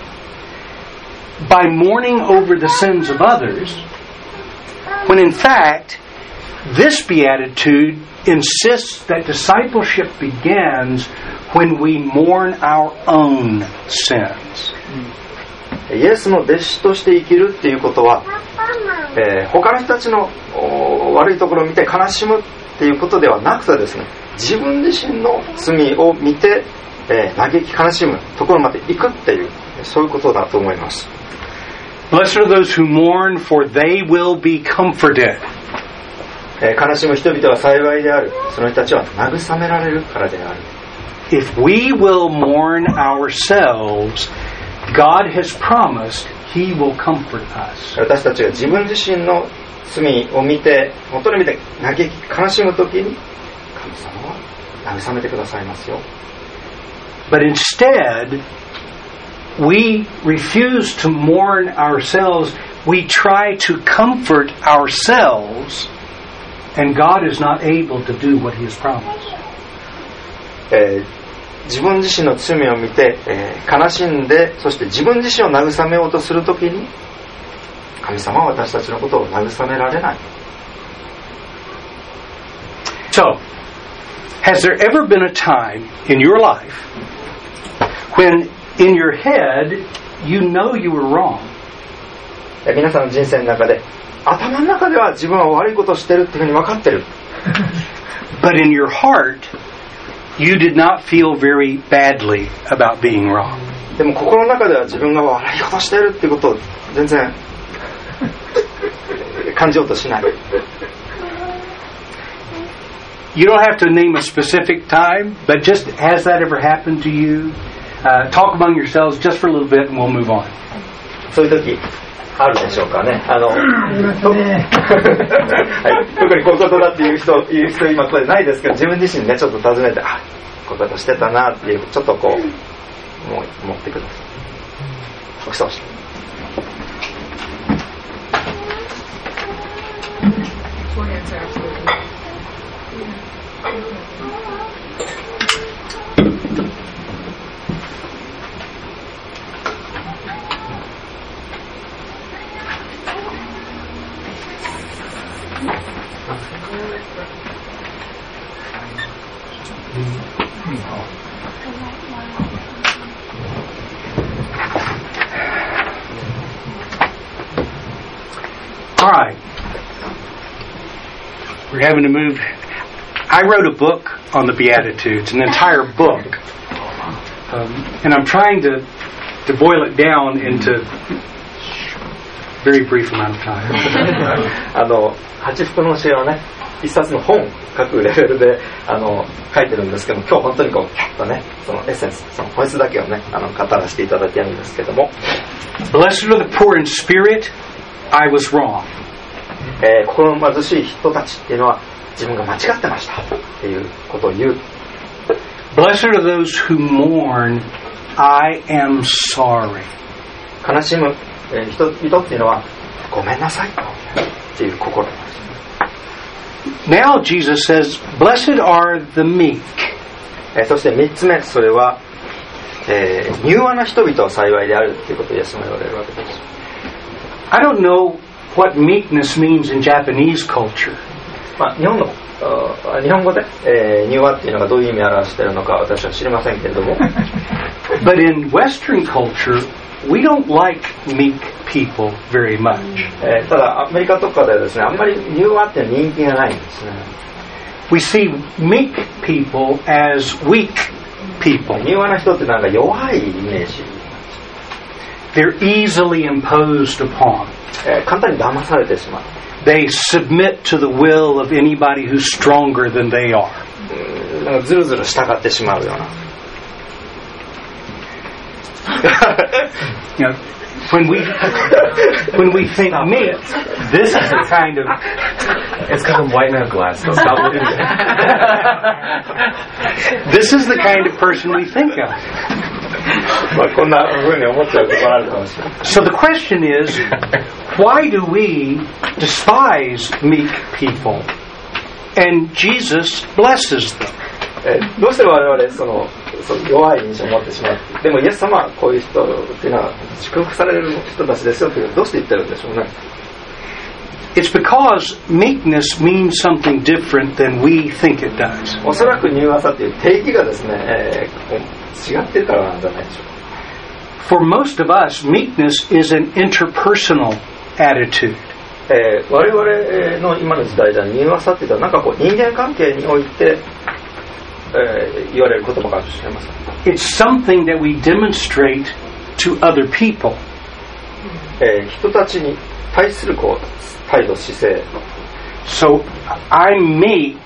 S1: by mourning over the sins of others, when in fact, this beatitude insists that discipleship begins when we mourn our own sins.
S2: イエスの弟子として生きるっていうことは、他の人たちの悪いところを見て悲しむっていうことではなくてですね、自分自身の罪を見て、嘆き悲しむところまで行くっていう、そういうことだと思います。
S1: Blessed are those who mourn, for they will be comforted.
S2: 悲しむ人々は幸いである。その人たちは慰められるからである。
S1: If we will mourn ourselves, God has promised He will comfort us.
S2: 私たちが自分自身の罪を見て、本当に見て嘆き悲しむときに、神様は慰めてくださいますよ。
S1: But instead, we refuse to mourn ourselves. We try to comfort ourselves, and God is not able to do what He has promised.
S2: 自分自身の罪を見て、悲しんで、そして自分自身を慰めようとするときに、神様は私たちのことを慰められない。
S1: So, has there ever been a time in your life when in your head you know you were wrong?
S2: 皆さんの人生の中で、頭の中では自分は悪いことをしてるっていうふうに分かってる。
S1: But in your heart, you did not feel very badly about being wrong.
S2: でも心の中では自分が悪いことをしてるっていうことを全然感じようとしない。
S1: You don't have to name a specific time, but just has that ever happened to you? Talk among yourselves just for a little bit and we'll move on.
S2: そういう時あるでしょうかね。はい、特にこういうことだっていう人今ここでないですけど、自分自身ねちょっと尋ねて、あ、こういうことしてたなっていう、ちょっとこうもう持ってください。起きそうして。
S1: All right. We're having to move. I wrote a book on the Beatitudes, an entire book. And I'm trying to boil it down into a very brief amount of time.
S2: 八福の教えはね、一冊の本書くレベルで書いてるんですけども、今日本当にこうキャッとね、そのエッセンス、その本質だけをね語らせていただきたいんですけども、
S1: Blessed are the poor in spirit, I was wrong.
S2: 心の貧しい人たちっていうのは自分が間違ってましたっていうことを言う。
S1: Blessed are those who mourn, I am sorry.
S2: 悲しむ人々っていうのはごめんなさいっていう心です。
S1: Now Jesus says, Blessed are the meek.
S2: そして3つ目、それは、柔和な人々は幸いであるっていうことをイエスも言われるわけです。
S1: I don't know what meekness means in Japanese culture.
S2: まあ、日本語で、柔和っていうのがどういう意味を表しているのか私は知りませんけれども
S1: But in Western culture, we don't like meek people very much.
S2: ただアメリカとかではですね、あんまり柔和って人気がないんですね。
S1: We see meek people as weak people.
S2: 柔和な人ってなんか弱いイメージ、
S1: They're easily imposed upon.
S2: 簡単に騙されてしまう。
S1: They submit to the will of anybody who's stronger than they are.
S2: なんかずるずる従ってしまうような
S1: You know, when we think meek, this is the kind of
S3: It's because I'm white and I have glasses. Stop looking at me.
S1: this is the kind of person we think of.
S2: まあこんな風に思っちゃうことがあるかもしれない。
S1: So the question is, why do we despise meek people? And Jesus blesses them.
S2: どうして我々その弱い印象を持ってしまう。でもイエス様はこういう人っていうのは祝福される人たちですよってどうして言ってるんでしょうね。
S1: It's because meekness means something different than we think it does.
S2: おそらく柔和さっていう定義がですね、違ってるからなんじゃないでしょうか。
S1: For most of us, meekness is an interpersonal attitude.
S2: 我々の今の時代では柔和さっていうのはなんかこう人間関係において、言われる言葉かもしれません。
S1: It's something that we demonstrate to other people.
S2: 人たちに対するこう態度姿勢。
S1: So I'm meek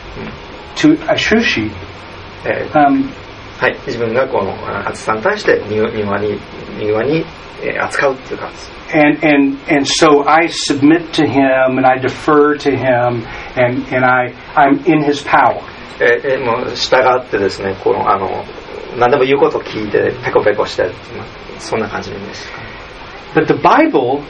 S1: to Ashushi.
S2: はい、自分がこのアツさんに対して柔和に扱うっていう感じ。
S1: And so I submit to him and I defer to him and I'm in his power.
S2: もう従ってですね、この何でも言うことを聞いてペコペコして、そんな感じです。
S1: But the Bible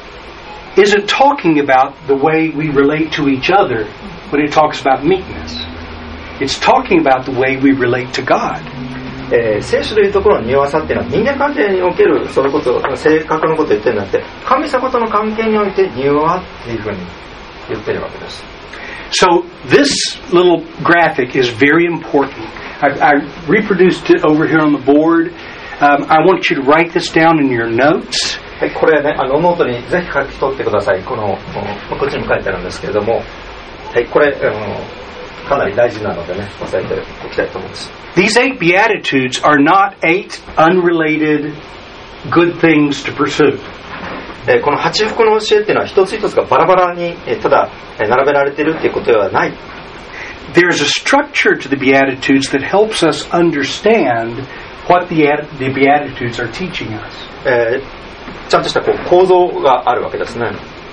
S1: isn't talking about the way we relate to each other when it talks about meekness. It's talking about the way we relate to God.
S2: 聖書でいうところの柔和さっていうのは人間関係におけるそのこと性格のことを言ってるんだって、神様との関係において柔和っていうふうに言ってるわけです。
S1: So this little graphic is very important. I reproduced it over here on the board. I want you to write this down in your notes.
S2: はい、これね、ノートにぜひ書き取ってください。こっちにも書いてあるんですけれども、はい、これかなり大事なのでね、押さえておきたいと思います。
S1: These 8 Beatitudes are not 8 unrelated good things to pursue.
S2: この8福の教えっていうのは一つ一つがバラバラにただ並べられているっていうことではない。
S1: There's a structure to the Beatitudes that helps us understand what the Beatitudes are teaching us.
S2: ちゃんとしたこう構造があるわけですね。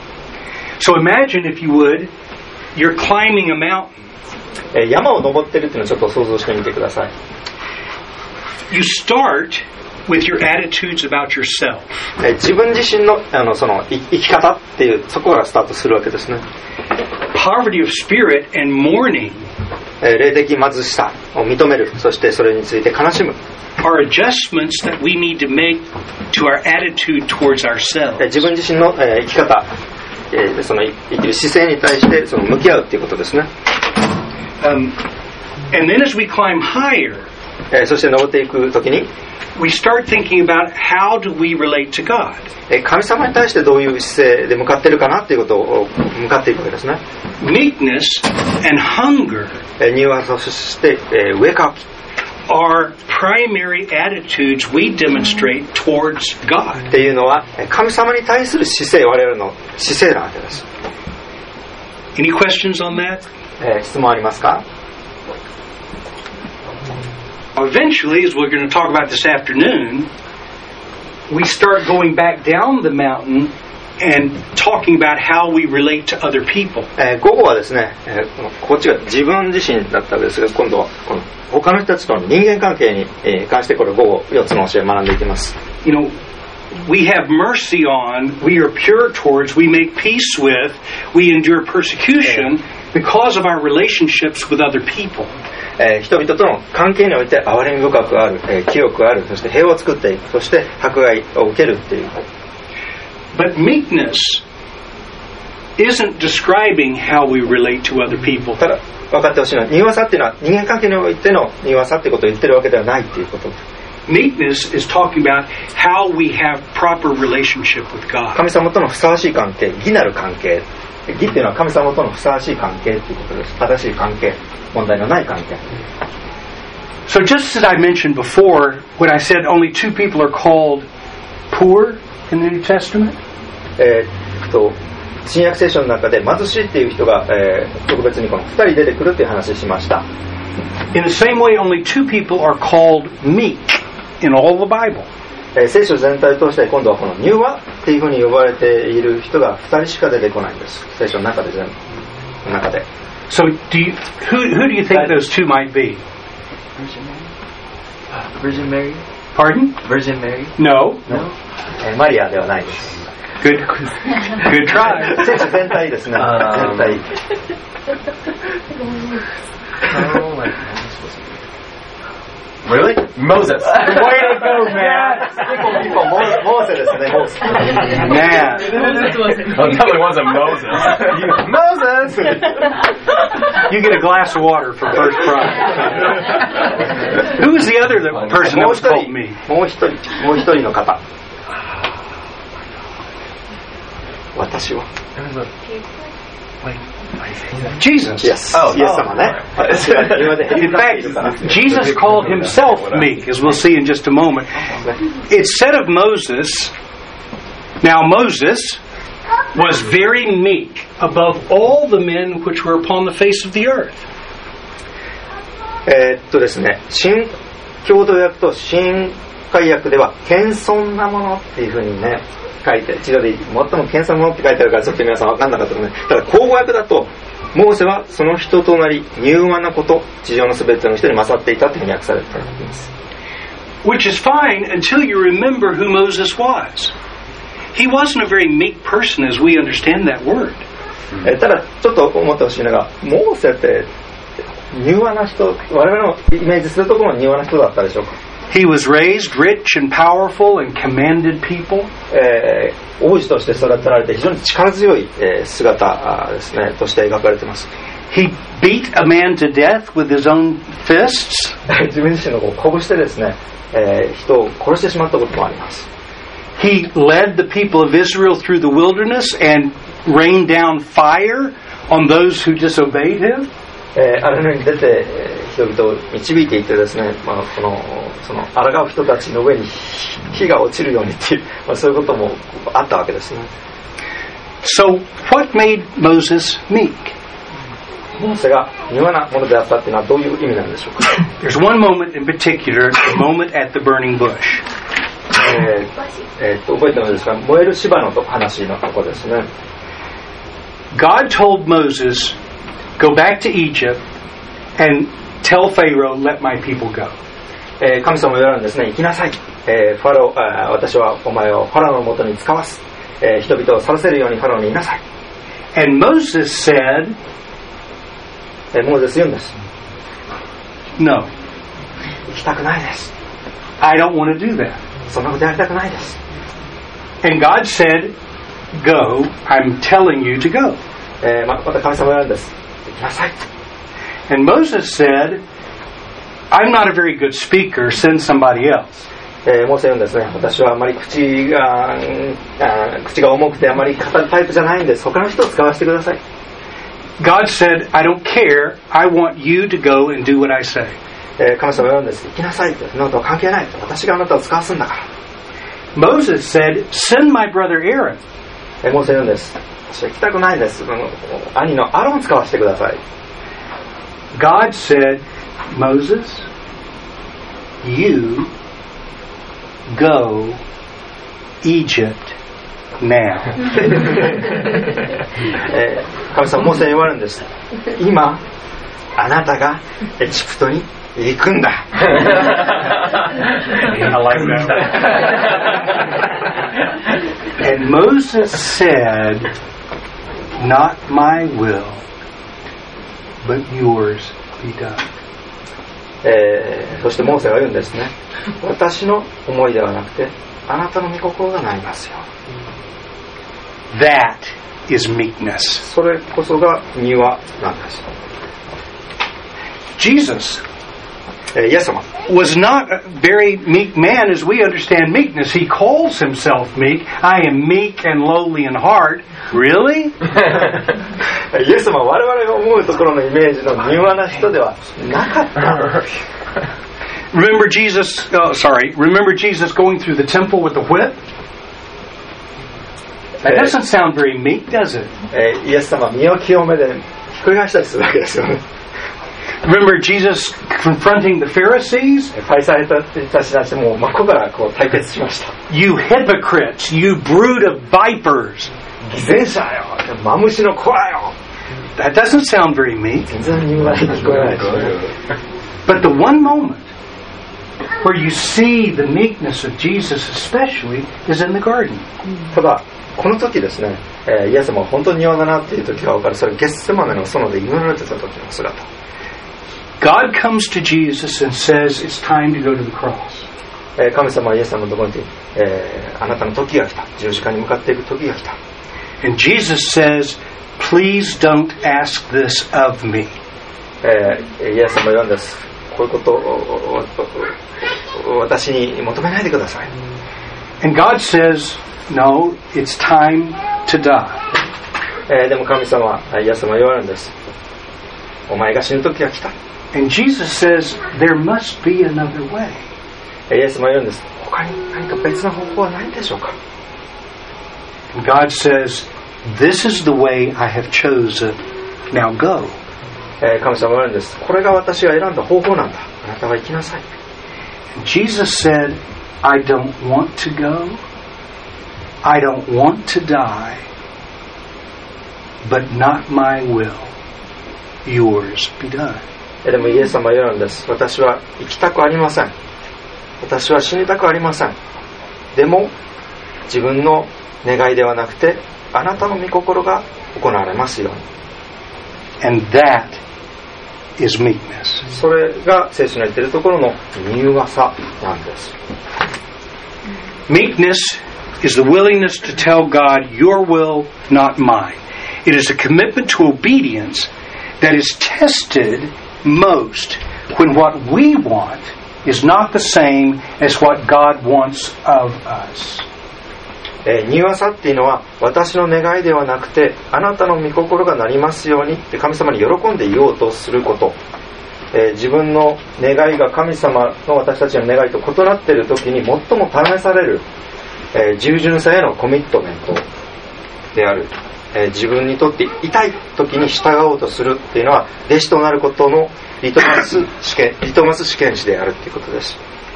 S1: So imagine, if you would, you're climbing a mountain.
S2: 山を登ってるっていうのをちょっと想像してみてください。
S1: You start with your attitudes about yourself.
S2: 自分自身のその生き方っていうそこからスタートするわけですね。
S1: Poverty of spirit and mourning
S2: 霊的貧しさを認める、そしてそれについて悲しむ。
S1: are adjustments that we need to make to our attitude towards ourselves.
S2: 自分自身の生き方、その生きる姿勢に対してその向き合うっていうことですね。
S1: And then as we climb higher,
S2: そして登っていくときに
S1: we start thinking about how do we relate to God.
S2: 神様に対してどういう姿勢で向かっているかなっていうことを向かっていくわけですね。
S1: Meekness and hunger
S2: 柔和さ、そしてウェイクアップ
S1: are primary attitudes we demonstrate towards God.
S2: っていうのは神様に対する姿勢、我々の姿勢なわけです。
S1: Any questions on that?
S2: 質問ありますか？
S1: Eventually, as we're going to talk about this afternoon, we start going back down the mountain and talking about how we relate to other people.
S2: 午後はですね、こっちが自分自身だったわけですが、今度はこの他の人たちとの人間関係に関してこれ午後4つの教えを学んでいきます。
S1: You know, we have mercy on, we are pure towards, we make peace with, we endure persecution because of our relationships with other people.
S2: 人々との関係において憐れみ深くある、清くある、そして平和を作っていく、そして迫害を受けるっていう。
S1: But meekness isn't describing how we relate to other people.
S2: ただ分かってほしいのは、柔和さっていうのは人間関係においての柔和さってことを言ってるわけではないっていうことです。
S1: Meekness is talking about how we have proper relationship with God.
S2: 神様とのふさわしい関係、義なる関係。義っていうのは神様とのふさわしい関係っていうことです。正しい関係、問題のない関係。
S1: So just as I mentioned before, when I said only 2 people are called poor in the New Testament,
S2: 新約聖書の中で貧しいっていう人が、特別にこの2人出てくるっていう話をしました。
S1: In the same way, only 2 people are called meek in all the Bible.
S2: 聖書全体を通して今度はこの柔和っていうふうに呼ばれている人が2人しか出てこないんです。聖書の中で全部の中で。
S1: So who do you think those 2 might be?
S6: Virgin Mary?
S1: Pardon?
S6: Virgin Mary?
S1: No.
S2: マリアではないです。
S1: Good try.
S2: 聖書全体ですね。全体。
S3: Really? Moses.
S1: Way to go, man.
S2: モーセですね。モーセ。
S1: Man.
S3: Well, definitely wasn't Moses. Moses!
S1: You get a glass of water for first prize. Who was the other person that was called me?
S2: もう一人の方。私は。
S1: Jesus.
S2: Yes.
S3: Oh,
S2: Yes, 様ね。
S1: In fact, Jesus called himself meek, as we'll see in just a moment. It's said of Moses, now Moses was very meek above all the men which were upon the face of the earth.
S2: ですね、新共同訳と新海訳では謙遜なものっていうふうにね書いて、一度で最も謙遜なものって書いてあるからちょっと皆さん分かんなかったと思うね。ただ口語訳だとモーセはその人となり柔和なこと、地上のすべての人に勝っていたというふうに訳されています。
S1: Which is fine until you remember who Moses was. He wasn't a very meek person as we understand that word.
S2: ただちょっと思ってほしいのが、モーセって柔和な人、我々のイメージするところの柔和な人だったでしょうか。
S1: He was raised rich and powerful and commanded people.
S2: 王子として育てられて非常に力強い姿ですねとして描かれています。
S1: He beat a man to death with his own fists.
S2: 自分自身の拳でですね、人を殺してしまったこともあります。
S1: He led the people of Israel through the wilderness and rained down fire on those who disobeyed him.
S2: あれのに出て人々を導いていてですね、その抗う人たちの上に火が落ちるようにっていう、そういうこともあったわけですね。
S1: So what made Moses meek?
S2: モーセが柔和なものであったっていうのはどういう意味なんでしょうか。
S1: There's one moment in particular, the moment at the burning bush.
S2: 覚えてますか？燃える芝の話のとこですね。
S1: God told Moses, "Go back to Egypt and tell Pharaoh, let my people go."
S2: 神様が言われるんですね。行きなさい。私はお前をファラオの元に使わす。人々を去らせるようにファラオに言いなさい。
S1: And Moses said,
S2: モーゼス言うんです。
S1: No.
S2: 行きたくないです。
S1: I don't want to do that.
S2: そんなことやりたくないです。
S1: And God said, "Go. I'm telling you to go."
S2: また神様が言われるんです。行きなさい。
S1: And Moses said, "I'm not a very good speaker. Send somebody else."
S2: モーセ言うんですね。私はあまり口が重くてあまり語るタイプじゃないんです。他の人を使わせてください。
S1: God said, "I don't care. I want you to go and do what I say."
S2: 神様が言うんです。行きなさいって。そのことは関係ない。私があなたを使わすんだから。
S1: Moses said, "Send my brother Aaron."
S2: モーセ言うんです。私は行きたくないです。兄のアロンを使わせてください。
S1: God said, "Moses, you go Egypt now."
S2: 神様モーセに言われるんです。今あなたがエジプトに行くんだ。
S3: I like that.
S1: And Moses said, "Not my will, but yours be done."
S2: そしてモーセが言うんですね。私の思いではなくてあなたの御心がなりますよ。
S1: That is meekness.
S2: それこそが柔和なんです。
S1: Jesus
S2: イエス様
S1: was not a very meek man as we understand meekness. He calls himself meek. I am meek and lowly in heart. Really?
S2: イエス様は我々が思うところのイメージの柔和な人ではなかった。
S1: Remember Jesus going through the temple with the whip? That doesn't sound very meek, does it?
S2: イエス様は身を清めでひっくり返したりするわけですよね。
S1: Remember Jesus confronting the Pharisees?
S2: パリサイ人たちしてもう真っ向からこう対決しました。
S1: You hypocrites, you brood of vipers.
S2: 偽善者よ、マムシの子よ。
S1: That doesn't sound very meek.
S2: 全然柔和に聞こえないですね。
S1: But the one moment where you see the meekness of Jesus especially is in the garden.
S2: ただこの時ですね、イエス様は本当に柔和だなっていう時が分かる。それはゲッセマネの園で祈られてた時の姿。
S1: God comes to Jesus and says it's time to go to the cross.
S2: 神様はイエス様のところに、あなたの時が来た。十字架に向かっていく時が来た。
S1: And Jesus says, please don't ask this of me.
S2: イエス様は言うんです。こういうことを私に求めないでください。
S1: And God says, no, it's time to die.
S2: でも神様はイエス様は言われるんです。お前が死ぬ時が来た。
S1: And Jesus says, there must be another way.
S2: イエス様は言うんです。他に何か別の方法はないんでしょうか。
S1: And God says, this is the way I have chosen. Now go.
S2: 神様は言われるんです。これが私が選んだ方法なんだ。あなたは行きなさい。
S1: And Jesus said, I don't want to go. I don't want to die. But not my will. Yours be done.
S2: でもイエス様は言うんです。私は生きたくありません。私は死にたくありません。でも自分の願いではなくてあなたの御心が行われますように。
S1: And that is meekness.
S2: それが聖書に言っているところの柔和さなんです。
S1: Meekness is the willingness to tell God, your will, not mine. It is a commitment to obedience that is tested most when what we want is not the same as what God wants of us.
S2: 柔和さっていうのは私の願いではなくてあなたの御心がなりますようにって神様に喜んで言おうとすること、自分の願いが神様の私たちの願いと異なっている時に最も試される、従順さへのコミットメントである、自分にとって痛い時に従おうとするっていうのは弟子となることのリトマス試験紙であるっていうことです。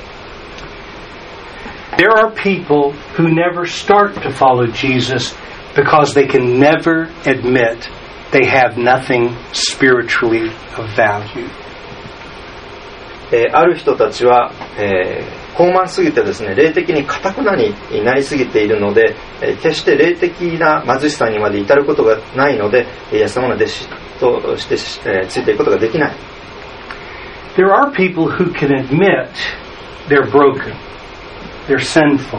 S1: There are people who never start to follow Jesus because they can never admit they have nothing spiritually of value.
S2: ある人たちは、高慢すぎてですね、霊的に堅くなになりすぎているので、決して霊的な貧しさにまで至ることがないので、イエス様の弟子として、ついていくことができない。
S1: There are people who can admit they're broken.They're sinful.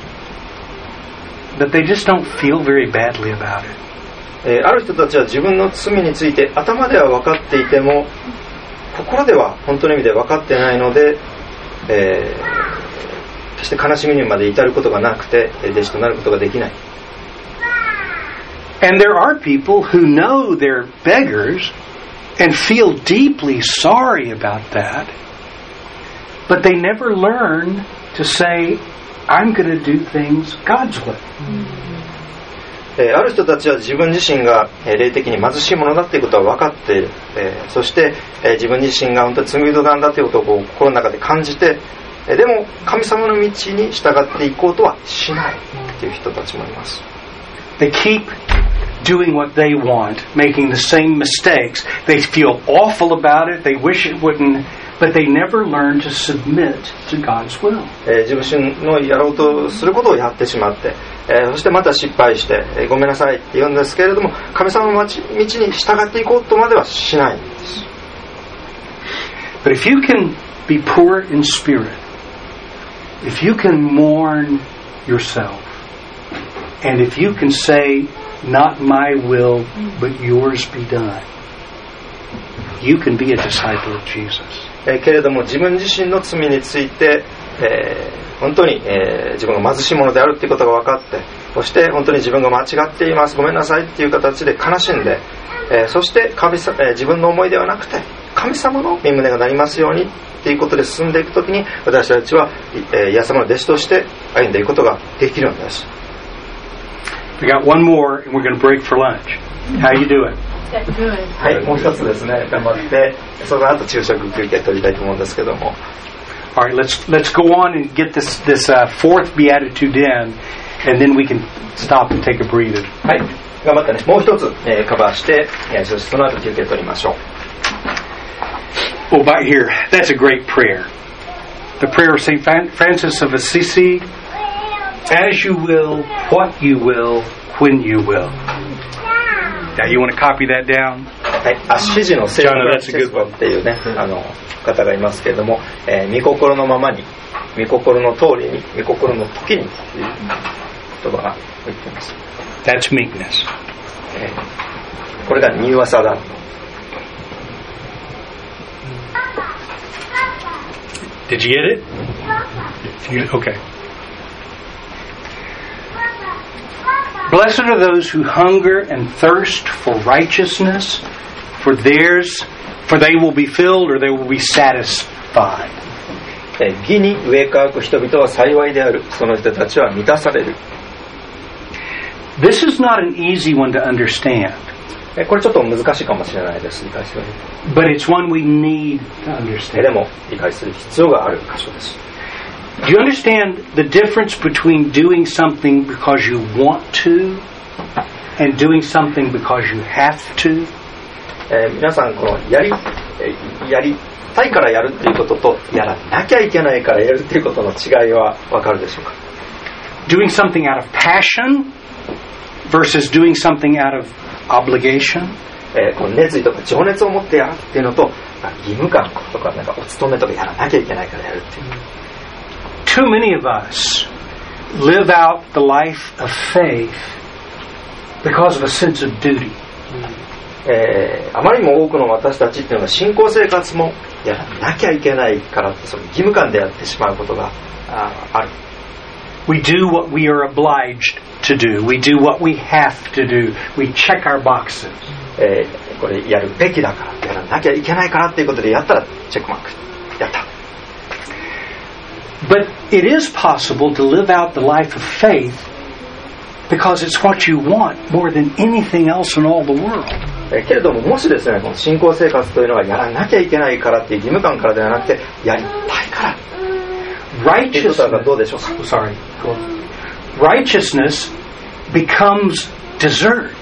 S1: But they just don't feel very badly about it.
S2: ある人たちは自分の罪について頭では分かっていても心では本当の意味で分かってないので、決して悲しみにまで至ることがなくて弟子となることができない。
S1: And there are people who know they're beggars and feel deeply sorry about that, but they never learn.To say, I'm going to do things God's way.
S2: ある人たちは自分自身が霊的に貧しいものだということは分かっている、そして自分自身が本当に罪人なんだということを心の中で感じて、でも神様の道に従っていこうとはしないという人たちもいます。
S1: They keep doing what they want, making the same mistakes. They feel awful about it. They wish it wouldn't.But they never learn to submit to God's will.
S2: 自分のやろうとすることをやってしまって、そしてまた失敗して、ごめんなさいって言うんですけれども、神様の道に従っていこうとまではしないんです。
S1: But if you can be poor in spirit, if you can mourn yourself, and if you can say, not my will, but yours be done. You can be a disciple of Jesus.
S2: けれども自分自身の罪について、本当に、自分が貧しい者であるということが分かって、そして本当に自分が間違っています、ごめんなさいという形で悲しんで、そして自分の思いではなくて神様の御胸がなりますようにということで進んでいくときに、私たちはイエス様の弟子として歩んでいくことができるんです。
S1: We got one more and we're going to break for lunch. How you doing?
S2: はい、もう一つですね、頑張ってその後昼食休憩取りたいと思うんですけども。
S1: All right, let's go on and get this fourth beatitude in, and then we can stop and take a breather.
S2: はい、頑張ってね、もう一つ、カバーして、そしてその後休憩取りましょう。
S1: Oh, by here, that's a great prayer. The prayer of St. Francis of Assisi, as you will, what you will, when you will. Now, you want to copy that down?
S2: はい、アッシジの聖フランシスコっていうね、方がいますけれども、御心のままに、御心の通りに、御心の時にという言葉が言っています。
S1: That's meekness.
S2: これが柔和さだ。
S1: Did you get it? Okay. Blessed are those who hunger and thirst for righteousness, for they will be filled or they will be satisfied.
S2: 義に植え替く人々は幸いである。その人たちは満たされる。
S1: This is not an easy one to understand.
S2: これちょっと難しいかもしれないです。理解する。
S1: But it's one we need to understand.
S2: でも理解する必要がある箇所です。
S1: Do you understand the difference between doing something because you want to and doing something because you have to?
S2: 皆さんこのやりたいからやるっていうこととやらなきゃいけないからやるっていうことの違いは分かるでしょうか？
S1: Doing something out of passion versus doing something out of obligation?
S2: この熱意とか情熱を持ってやるっていうのと義務感とかなんかお勤めとかやらなきゃいけないからやるっていう。
S1: Too many of us live out the life of faith because of a sense of duty.
S2: あまりにも多くの私たちっていうのは信仰生活もやらなきゃいけないからってその義務感でやってしまうことがある。
S1: We do what we are obliged to do. We do what we have to do. We check our boxes.
S2: これやるべきだからやらなきゃいけないからっていうことでやったらチェックマークやった。
S1: But it is possible to live out the life of faith because it's what you want more than anything else in all the world.
S2: けれどももしですね、この信仰生活というのはやらなきゃいけないからっていう義務感からではなくてやりたいからっていうことはどうでしょうか？
S1: Righteousness becomes dessert.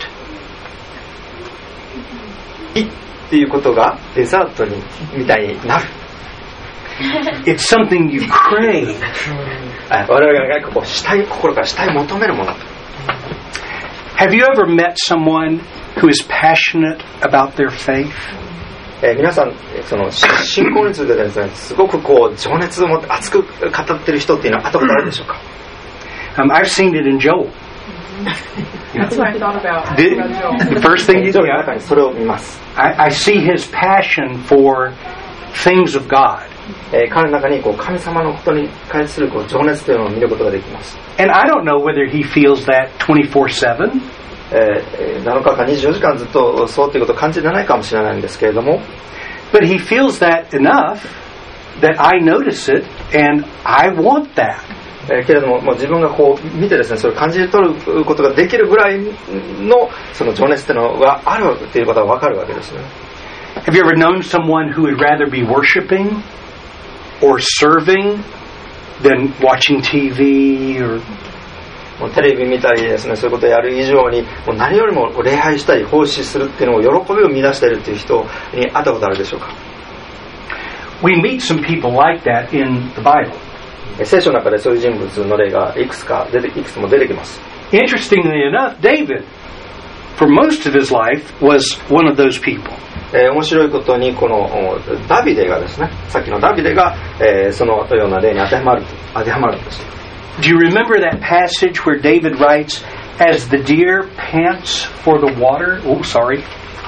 S2: っていうことがデザートにみたいになる。
S1: It's something you crave.
S2: 我々がこう心からしたい求めるもの。
S1: Have you ever met someone who is passionate about their faith?
S2: 皆さんその信仰についてですね、すごくこう情熱を持って熱く語っている人っていうのは会ったことあるでしょうか？
S1: I've seen it in Joel.
S5: That's what I thought about.
S1: The first thing you do,
S2: の中にそれを見ます。
S1: I see his passion for things of God.
S2: 彼の中にこう神様のことに関するこう情熱というのを見ることができます。
S1: And I don't know whether he feels that 24/7.
S2: 7日間24時間ずっとそうということを感じてないかもしれないんですけれども、
S1: But he feels that enough that I notice it and I want that.
S2: けれども、自分がこう見てですね、それを感じ取ることができるぐらいのその情熱というのがあるということが分かるわけですね。
S1: Have you ever known someone who would rather be worshiping or serving than watching TV or
S2: もうテレビ見たりですね、そういうことをやる以上にもう何よりも礼拝したり奉仕するっていうのを喜びを見出しているという人に会ったことあるでしょうか？
S1: We meet some people like that in the Bible.
S2: 聖書の中でそういう人物の例がいくつも出てきます。
S1: Interestingly enough, David, for most of his life, was one of those people.
S2: 面白いことにこのダビデがですね、さっきのダビデが、そのような例に当てはまるんです。
S1: Do you remember that passage where David writes, as the deer pants for the water. Oh, sorry.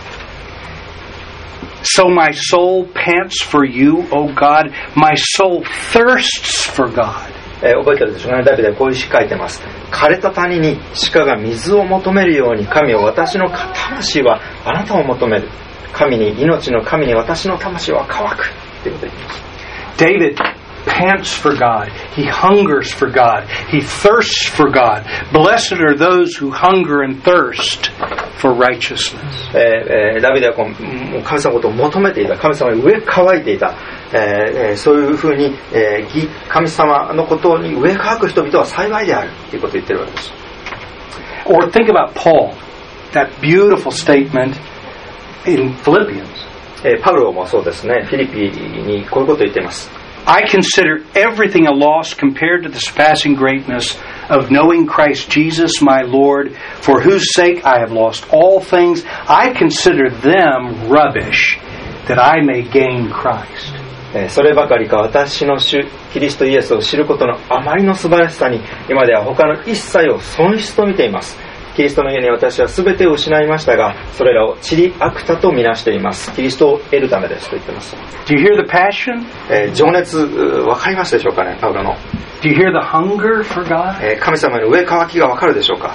S1: So my soul pants for you, O God. My soul thirsts for God.
S2: 覚えてるでしょうね。ダビデはこういう詩書いてます。枯れた谷に鹿が水を求めるように、神を私の魂はあなたを求める。神に、命の神に私の魂は乾く。ということを言っています。
S1: David pants for God. He hungers for God. He thirsts for God. Blessed are those who hunger and thirst for righteousness.
S2: ダビデはこう神様のことを求めていた。神様に飢え乾いていた。そういうふうに、神様のことに飢え乾く人々は幸いであるということを言っているわけです。
S1: Or think about Paul, that beautiful statement in Philippians.
S2: パウロもそうですね。フィリピにこういうことを言っています。
S1: I consider everything a loss compared to the surpassing greatness of knowing Christ Jesus my Lord, for whose sake I have lost all things. I consider them rubbish, that I may gain Christ.
S2: そればかりか私の主キリストイエスを知ることのあまりの素晴らしさに今では他の一切を損失と見ています。キリストの家に私は全てを失いましたが、それらを塵悪たとみなしています。キリストを得るためですと言っています。
S1: Do you hear the passion?
S2: 情熱わかりますでしょうかね、パウロの。
S1: Do you hear the hunger for God?
S2: 神様の飢え渇きがわかるでしょうか。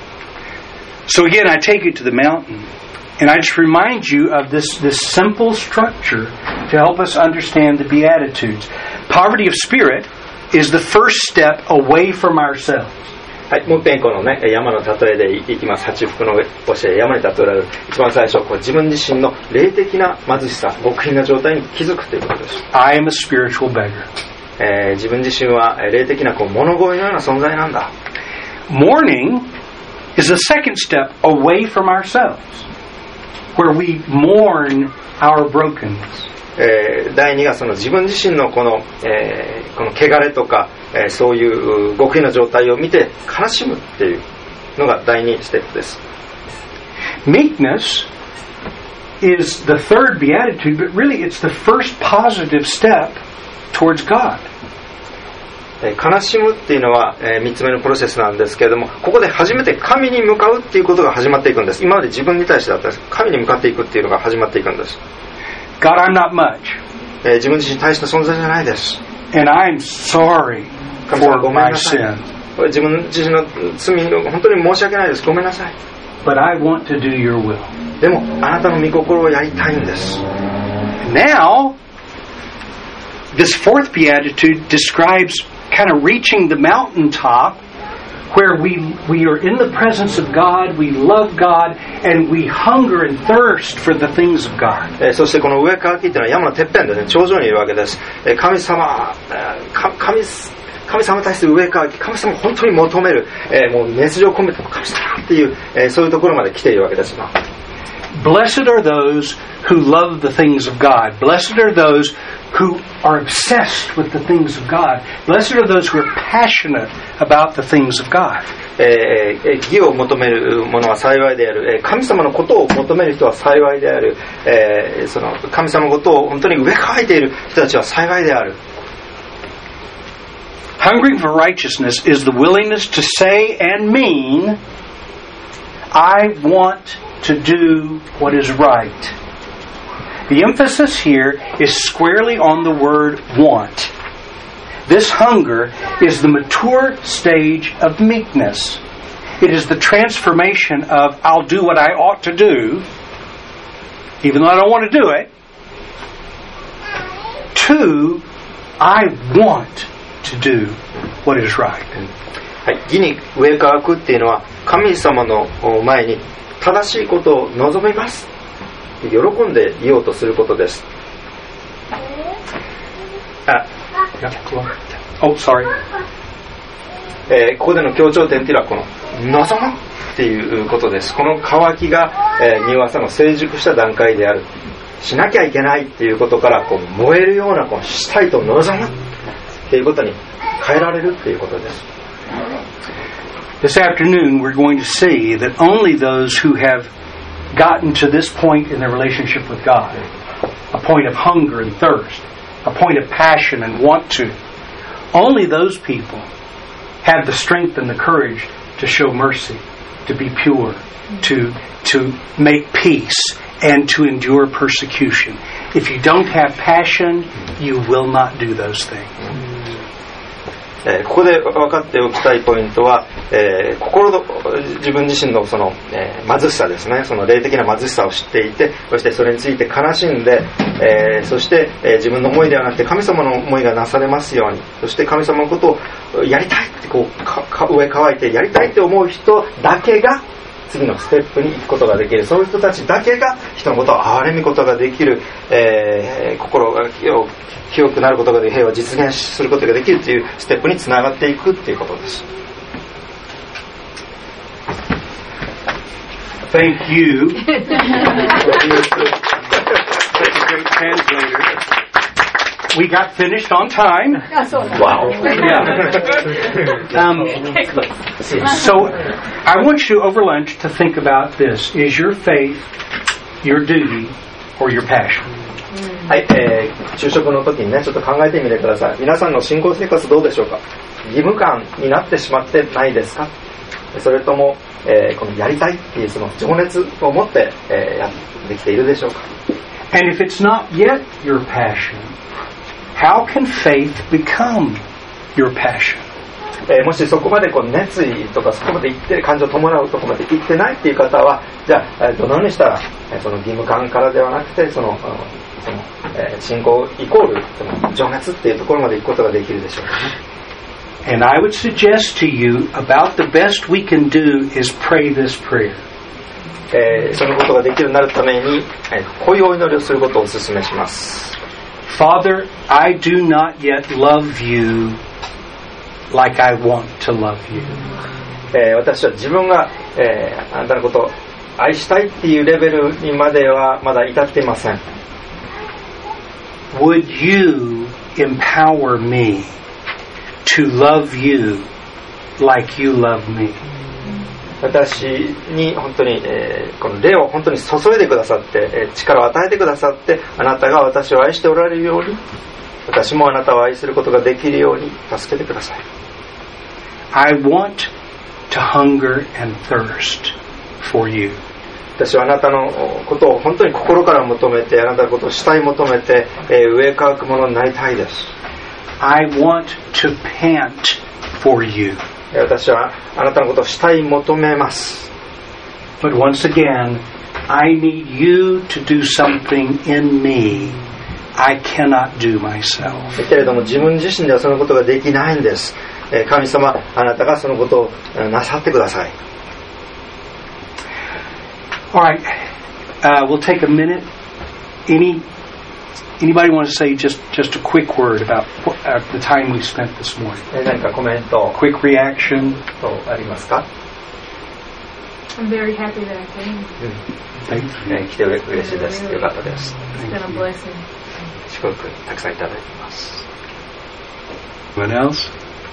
S1: So again, I take you to the mountain, and I just remind you of this simple structure to help us understand the Beatitudes. Poverty of spirit is the first step away from ourselves.
S2: はい、もう一遍このね、山の例えでいきます。八福の教え、山に例えられる。一番最初、こう自分自身の霊的な貧しさ、極貧な状態に気づくということです。
S1: I am a spiritual beggar.
S2: 自分自身は霊的なこう物乞いのような存在なんだ。
S1: Mourning is the second step away from ourselves, where we mourn our brokenness.
S2: 第二がその自分自身のこの汚れとか、そういう極貧の状態を見て悲しむっていうのが第二ステップです。
S1: Meekness is the third beatitude, but really it's the first positive step towards God.
S2: 悲しむっていうのは3つ目のプロセスなんですけれども、ここで初めて神に向かうっていうことが始まっていくんです。今まで自分に対してだったんです。神に向かっていくっていうのが始まっていくんです。
S1: God, I'm not much.
S2: 自分自身大した存在じゃないです。
S1: And I'm sorry for my sin.
S2: 自分自身の罪の本当に申し訳ないです。ごめんなさい。
S1: But I want to do your will.
S2: でもあなたの御心をやりたいんです。
S1: Now, this fourth beatitude describes kind of reaching the mountaintop where we are in the presence of God, we love God, and we hunger and thirst for the things of God.
S2: そしてこの上から聞いてのは山のてっぺんでね、頂上にいるわけです。神様に対する上から神様を本当に求める、もう熱情を込めて神様っていう、そういうところまで来ているわけです。
S1: Blessed are those who love the things of God. Blessed are those who are obsessed with the things of God. Blessed are those who are passionate about the things of God.
S2: 義を求める者は幸いである。神様のことを求める人は幸いである。その神様のことを本当に飢え渇いている人たちは幸いである。
S1: Hungering for righteousness is the willingness to say and mean, I want to do what is right. The emphasis here is squarely on the word want. This hunger is the mature stage of meekness. It is the transformation of I'll do what I ought to do, even though I don't want to do it, to I want to do what is right.
S2: はい、義に飢え渇くっていうのは神様の前に正しいことを望みます喜んでいようとすることです。
S1: Oh, sorry.
S2: ここでの強調点っていうのはこの望むっていうことです。この渇きが、仁和さの成熟した段階である。しなきゃいけないっていうことからこう燃えるようなこうしたいと望むっていうことに変えられるっていうことです。
S1: This afternoon we're going to see that only those who have gotten to this point in their relationship with God, a point of hunger and thirst, a point of passion and want to, only those people have the strength and the courage to show mercy to be pure, to make peace, and to endure persecution. If you don't have passion, you will not do those things.
S2: ここで分かっておきたいポイントは、自分自身のその、貧しさですね、その霊的な貧しさを知っていて、そしてそれについて悲しんで、そして、自分の思いではなくて神様の思いがなされますように、そして神様のことをやりたいってこう上乾いてやりたいって思う人だけが次のステップに行くことができる。そういう人たちだけが人のことを憐れみことができる、心が清くなることができる、平和を実現することができるというステップにつながっていくということです。
S1: Thank you. Such a great translator. We got finished on time.
S2: Wow.
S1: Yeah. So I want you over lunch to think about this. Is your faith your duty or your passion?
S2: はい、昼食の時にね、ちょっと考えてみてください。皆さんの信仰生活どうでしょうか。義務感になってしまってないですか。それとも、このやりたいっていうその情熱を持って、やってきているでしょうか。
S1: And if it's not yet your passion, how can faith become your passion?
S2: もしそこまでこう熱意とかそこまで行って感情を伴うとこまで行ってないっていう方は、じゃあどのようにしたらその義務感からではなくてその信仰イコールその情熱っていうところまで行くことができるでしょうかね。
S1: And I would suggest to you about the best we can do is pray this prayer.
S2: そのことができるようになるために、こういうお祈りをすることをお勧めします。
S1: Father, I do not yet love you like I want to love you.
S2: 私は自分が、あなたのことを愛したいっていうレベルにまではまだ至っていません。
S1: Would you empower me to love you like you love me?
S2: 私に本当に、この霊を本当に注いでくださって、力を与えてくださって、あなたが私を愛しておられるように、私もあなたを愛することができるように助けてください。
S1: I want to hunger and thirst for you.
S2: 私はあなたのことを本当に心から求めて、あなたのことを慕い求めて、上乾くものになりたいです。
S1: I want to pant for you.
S2: 私はあなたのことを慕い求めます。
S1: But once again, I need you to do something in me I cannot do myself.
S2: けれども自分自身ではそのことができないんです。神様、あなたがそのことをなさってください。
S1: All right, we'll take a minute. Anybody want to say just a quick word about the time we spent this morning?
S2: 何かコメント、
S1: Quick reaction.
S2: ありますか？
S5: I'm very happy that I came.
S1: Thank you.
S2: 来て嬉しいです。よかったです。
S5: It's been a blessing.
S2: 祝福たくさんいただいています。
S1: Anyone else?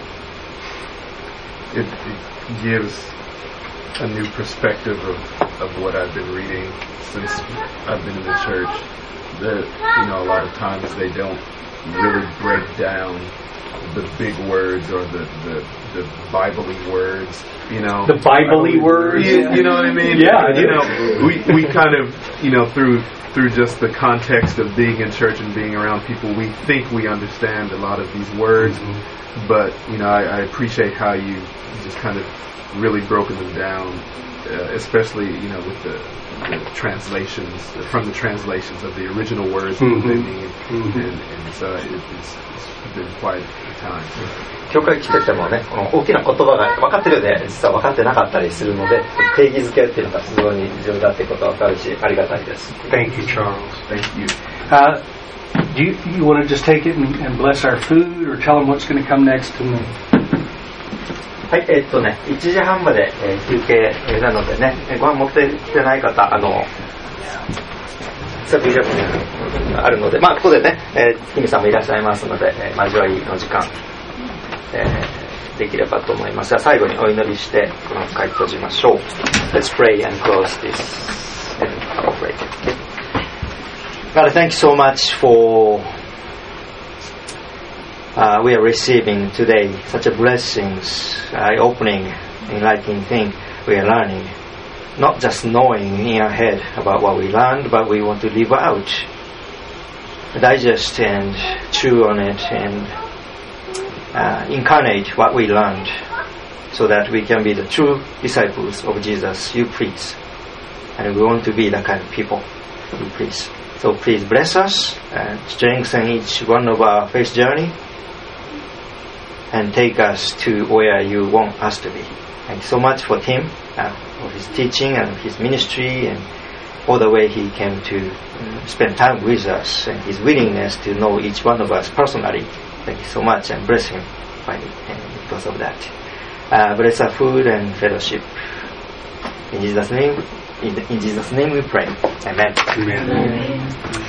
S7: It gives a new perspective of what I've been reading since I've been in the church. That, a lot of times they don't really break down the big words or the Bible-y words,
S1: The Bible-y words?
S7: You know what I mean?
S1: Yeah.
S7: We kind of, through just the context of being in church and being around people, we think we understand a lot of these words, but, I appreciate how you just kind of really broken them down, especially, with the translations, from the translations of the original words, and so it's been quite a time.
S2: 教会来ててもね、この大きな言葉が分かってるようで実は分かってなかったりするので、定義づけっていうのが非常に重要だっていうことが分かるし、ありがたいです。
S1: Thank you, Charles.
S7: Thank you.
S1: Do you want to just take it and bless our food, or tell them what's going to come next?
S2: はい、1時半まで、休憩なのでね、ご飯持ってきてない方、セブンイレブンあるので、ここでね、キミさんもいらっしゃいますので、交わりの時間、できればと思いますが、最後にお祈りしてこの会閉じましょう。Let's pray and close this prayer. God, thank you so much for we are receiving today such a blessings, eye-opening, enlightening thing. we are learning. Not just knowing in our head about what we learned, but we want to live out, digest and chew on it and incarnate what we learned so that we can be the true disciples of Jesus, you please. And we want to be the kind of people, you please. So please bless us and strengthen each one of our faith journey and take us to where you want us to be. Thank you so much for Tim, for his teaching and his ministry and all the way he came to spend time with us and his willingness to know each one of us personally. Thank you so much and bless him because of that. Bless our food and fellowship. In Jesus' name we pray. Amen.
S1: Amen.